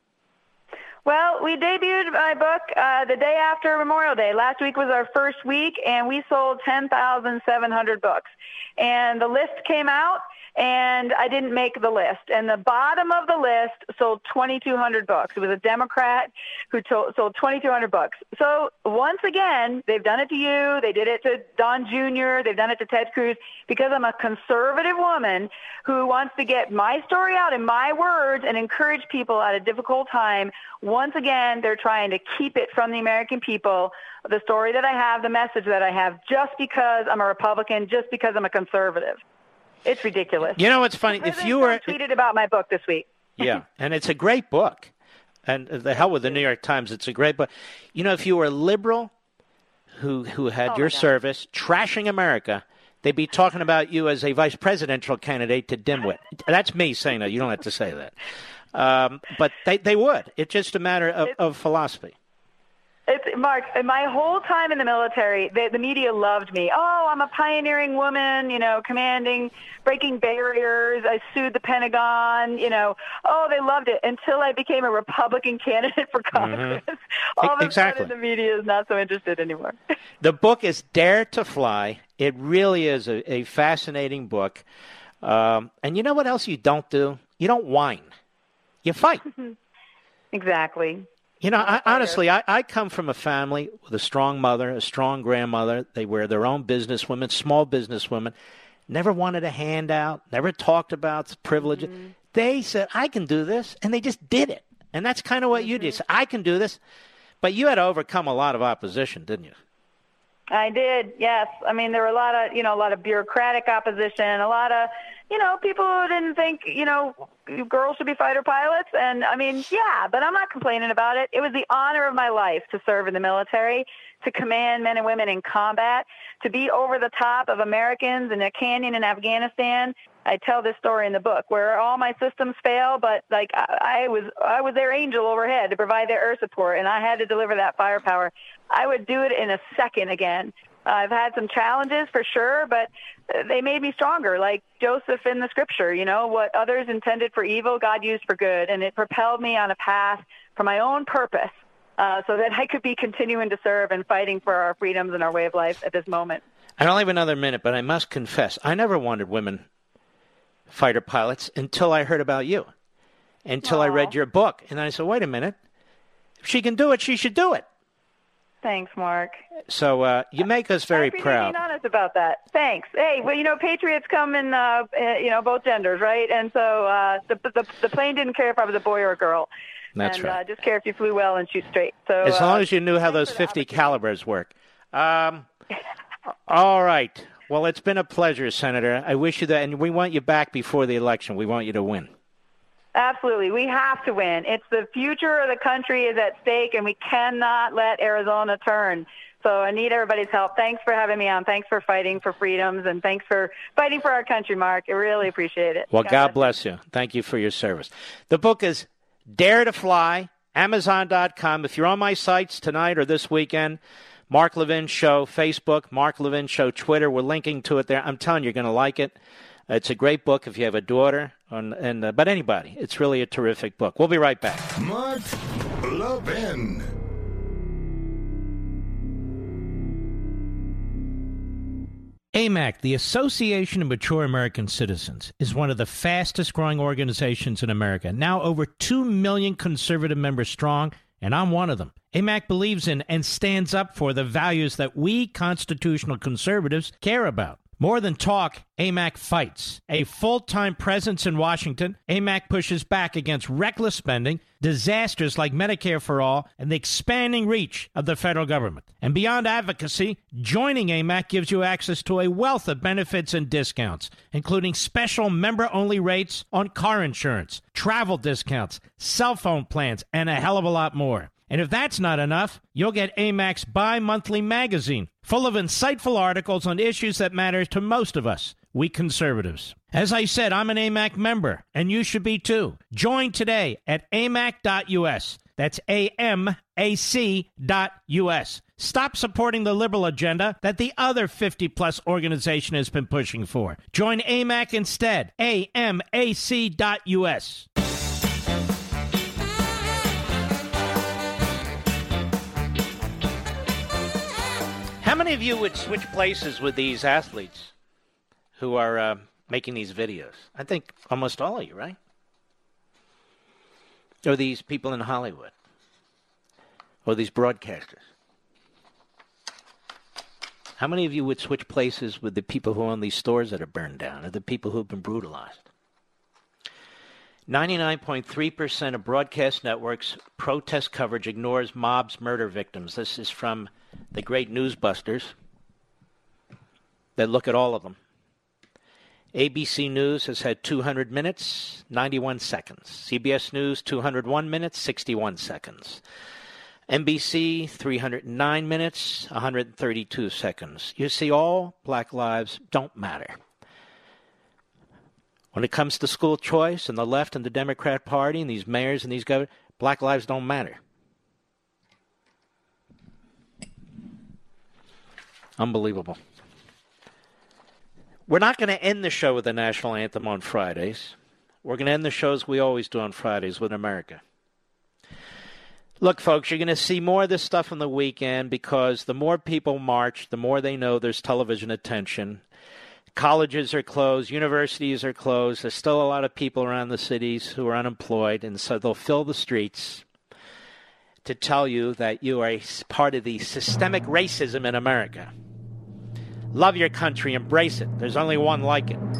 Well, we debuted my book uh, the day after Memorial Day. Last week was our first week, and we sold ten thousand seven hundred books. And the list came out, and I didn't make the list. And the bottom of the list sold twenty-two hundred books. It was a Democrat who to- sold twenty-two hundred books. So once again, they've done it to you. They did it to Don Junior They've done it to Ted Cruz because I'm a conservative woman who wants to get my story out in my words and encourage people at a difficult time. Once again, they're trying to keep it from the American people, the story that I have, the message that I have, just because I'm a Republican, just because I'm a conservative. It's ridiculous. You know what's funny? If you were tweeted about my book this week. Yeah, and it's a great book. And the hell with the New York Times, it's a great book. You know, if you were a liberal who who had oh your service trashing America, they'd be talking about you as a vice presidential candidate to dimwit. That's me saying that. You don't have to say that. Um, but they, they would. It's just a matter of, of philosophy. It's, Mark, my whole time in the military, the, the media loved me. Oh, I'm a pioneering woman, you know, commanding, breaking barriers. I sued the Pentagon, you know. Oh, they loved it until I became a Republican candidate for Congress. Mm-hmm. All of exactly. a sudden, the media is not so interested anymore. The book is Dare to Fly. It really is a, a fascinating book. Um, and you know what else you don't do? You don't whine. You fight. Exactly. You know, I, honestly, I, I come from a family with a strong mother, a strong grandmother. They were their own businesswomen, small businesswomen, never wanted a handout, never talked about privilege. Mm-hmm. They said, I can do this, and they just did it. And that's kind of what mm-hmm. you did. So I can do this. But you had to overcome a lot of opposition, didn't you? I did, yes. I mean, there were a lot of, you know, a lot of bureaucratic opposition, a lot of, you know, people who didn't think, you know, girls should be fighter pilots. And, I mean, yeah, but I'm not complaining about it. It was the honor of my life to serve in the military, to command men and women in combat, to be over the top of Americans in a canyon in Afghanistan. I tell this story in the book where all my systems fail, but like I, I was, I was their angel overhead to provide their air support, and I had to deliver that firepower. I would do it in a second again. Uh, I've had some challenges for sure, but they made me stronger. Like Joseph in the scripture, you know, what others intended for evil, God used for good, and it propelled me on a path for my own purpose, uh, so that I could be continuing to serve and fighting for our freedoms and our way of life at this moment. I don't have another minute, but I must confess, I never wanted women fighter pilots until I heard about you, until Aww. I read your book. And I said, wait a minute, if she can do it, she should do it. Thanks, Mark. So uh, you make us very I appreciate proud. being honest about that. Thanks. Hey, well, you know, patriots come in, uh, you know, both genders, right? And so uh, the, the the plane didn't care if I was a boy or a girl. That's and, right. Uh, just care if you flew well and shoot straight. So as long uh, as you knew how those fifty calibers work. Um, all right. Well, it's been a pleasure, Senator. I wish you that, and we want you back before the election. We want you to win. Absolutely. We have to win. It's the future of the country is at stake, and we cannot let Arizona turn. So I need everybody's help. Thanks for having me on. Thanks for fighting for freedoms, and thanks for fighting for our country, Mark. I really appreciate it. Well, God, God bless you. Thank you for your service. The book is Dare to Fly, Amazon dot com. If you're on my sites tonight or this weekend, Mark Levin Show, Facebook, Mark Levin Show, Twitter. We're linking to it there. I'm telling you, you're going to like it. It's a great book if you have a daughter, and, and uh, but anybody. It's really a terrific book. We'll be right back. Mark Levin. A M A C, the Association of Mature American Citizens, is one of the fastest-growing organizations in America. Now over two million conservative members strong, and I'm one of them. A M A C believes in and stands up for the values that we constitutional conservatives care about. More than talk, A M A C fights. A full-time presence in Washington, A M A C pushes back against reckless spending, disasters like Medicare for All, and the expanding reach of the federal government. And beyond advocacy, joining A M A C gives you access to a wealth of benefits and discounts, including special member-only rates on car insurance, travel discounts, cell phone plans, and a hell of a lot more. And if that's not enough, you'll get A M A C's bi-monthly magazine, full of insightful articles on issues that matter to most of us, we conservatives. As I said, I'm an A M A C member, and you should be too. Join today at A M A C dot U S. That's A M A C dot U S. Stop supporting the liberal agenda that the other fifty-plus organization has been pushing for. Join A M A C instead. A M A C dot U S. How many of you would switch places with these athletes who are uh, making these videos? I think almost all of you, right? Or these people in Hollywood? Or these broadcasters? How many of you would switch places with the people who own these stores that are burned down, or the people who have been brutalized? ninety-nine point three percent of broadcast networks' protest coverage ignores mobs' murder victims. This is from the great newsbusters that look at all of them. A B C News has had two hundred minutes, ninety-one seconds. C B S News, two hundred one minutes, sixty-one seconds. N B C, three hundred nine minutes, one hundred thirty-two seconds. You see, all black lives don't matter. When it comes to school choice and the left and the Democrat Party and these mayors and these governors, black lives don't matter. Unbelievable. We're not going to end the show with the national anthem on Fridays. We're going to end the show as we always do on Fridays with America. Look, folks, you're going to see more of this stuff on the weekend because the more people march, the more they know there's television attention. Colleges are closed. Universities are closed. There's still a lot of people around the cities who are unemployed, and so they'll fill the streets. to tell you that you are a part of the systemic racism in America. Love your country, embrace it. There's only one like it.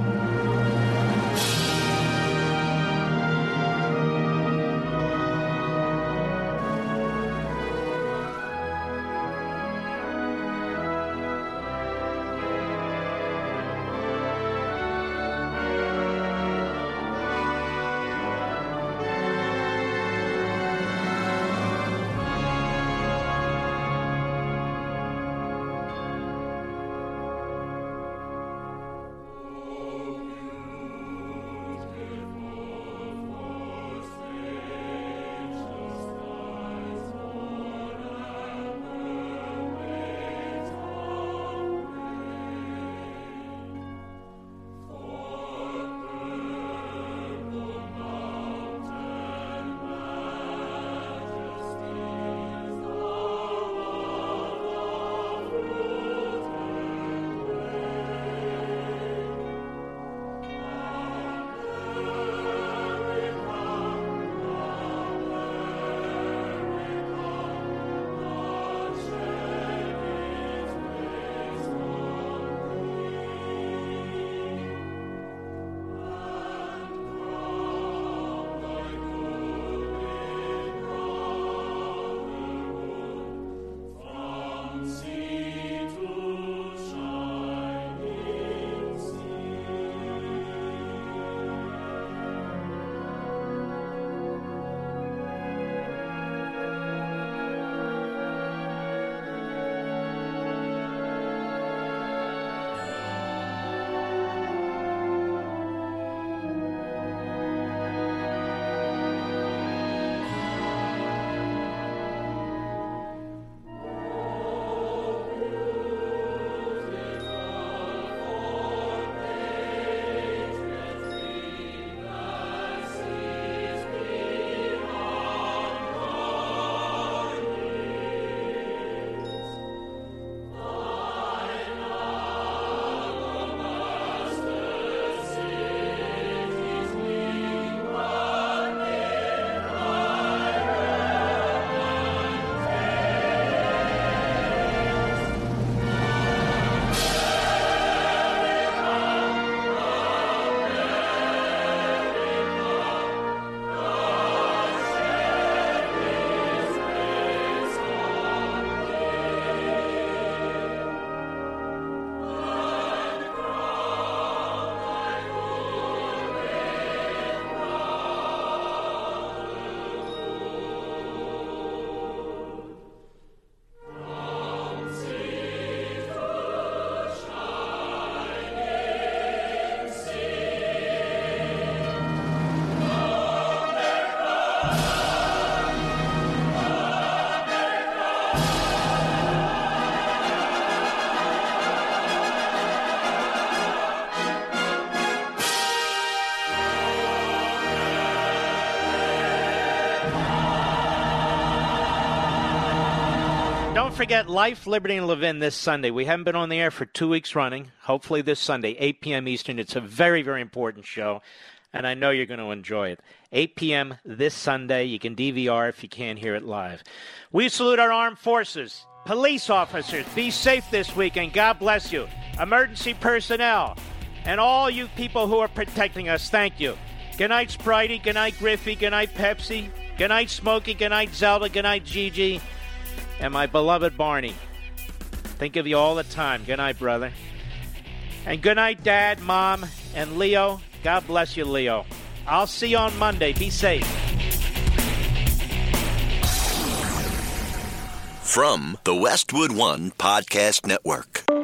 Don't forget Life, Liberty, and Levin this Sunday. We haven't been on the air for two weeks running. Hopefully this Sunday, eight p.m. Eastern. It's a very, very important show, and I know you're going to enjoy it. eight p.m. this Sunday. You can D V R if you can't hear it live. We salute our armed forces, police officers. Be safe this weekend. God bless you. Emergency personnel, and all you people who are protecting us, thank you. Good night, Spritey. Good night, Griffey. Good night, Pepsi. Good night, Smokey. Good night, Zelda. Good night, Gigi. And my beloved Barney. Think of you all the time. Good night, brother. And good night, Dad, Mom, and Leo. God bless you, Leo. I'll see you on Monday. Be safe. From the Westwood One Podcast Network.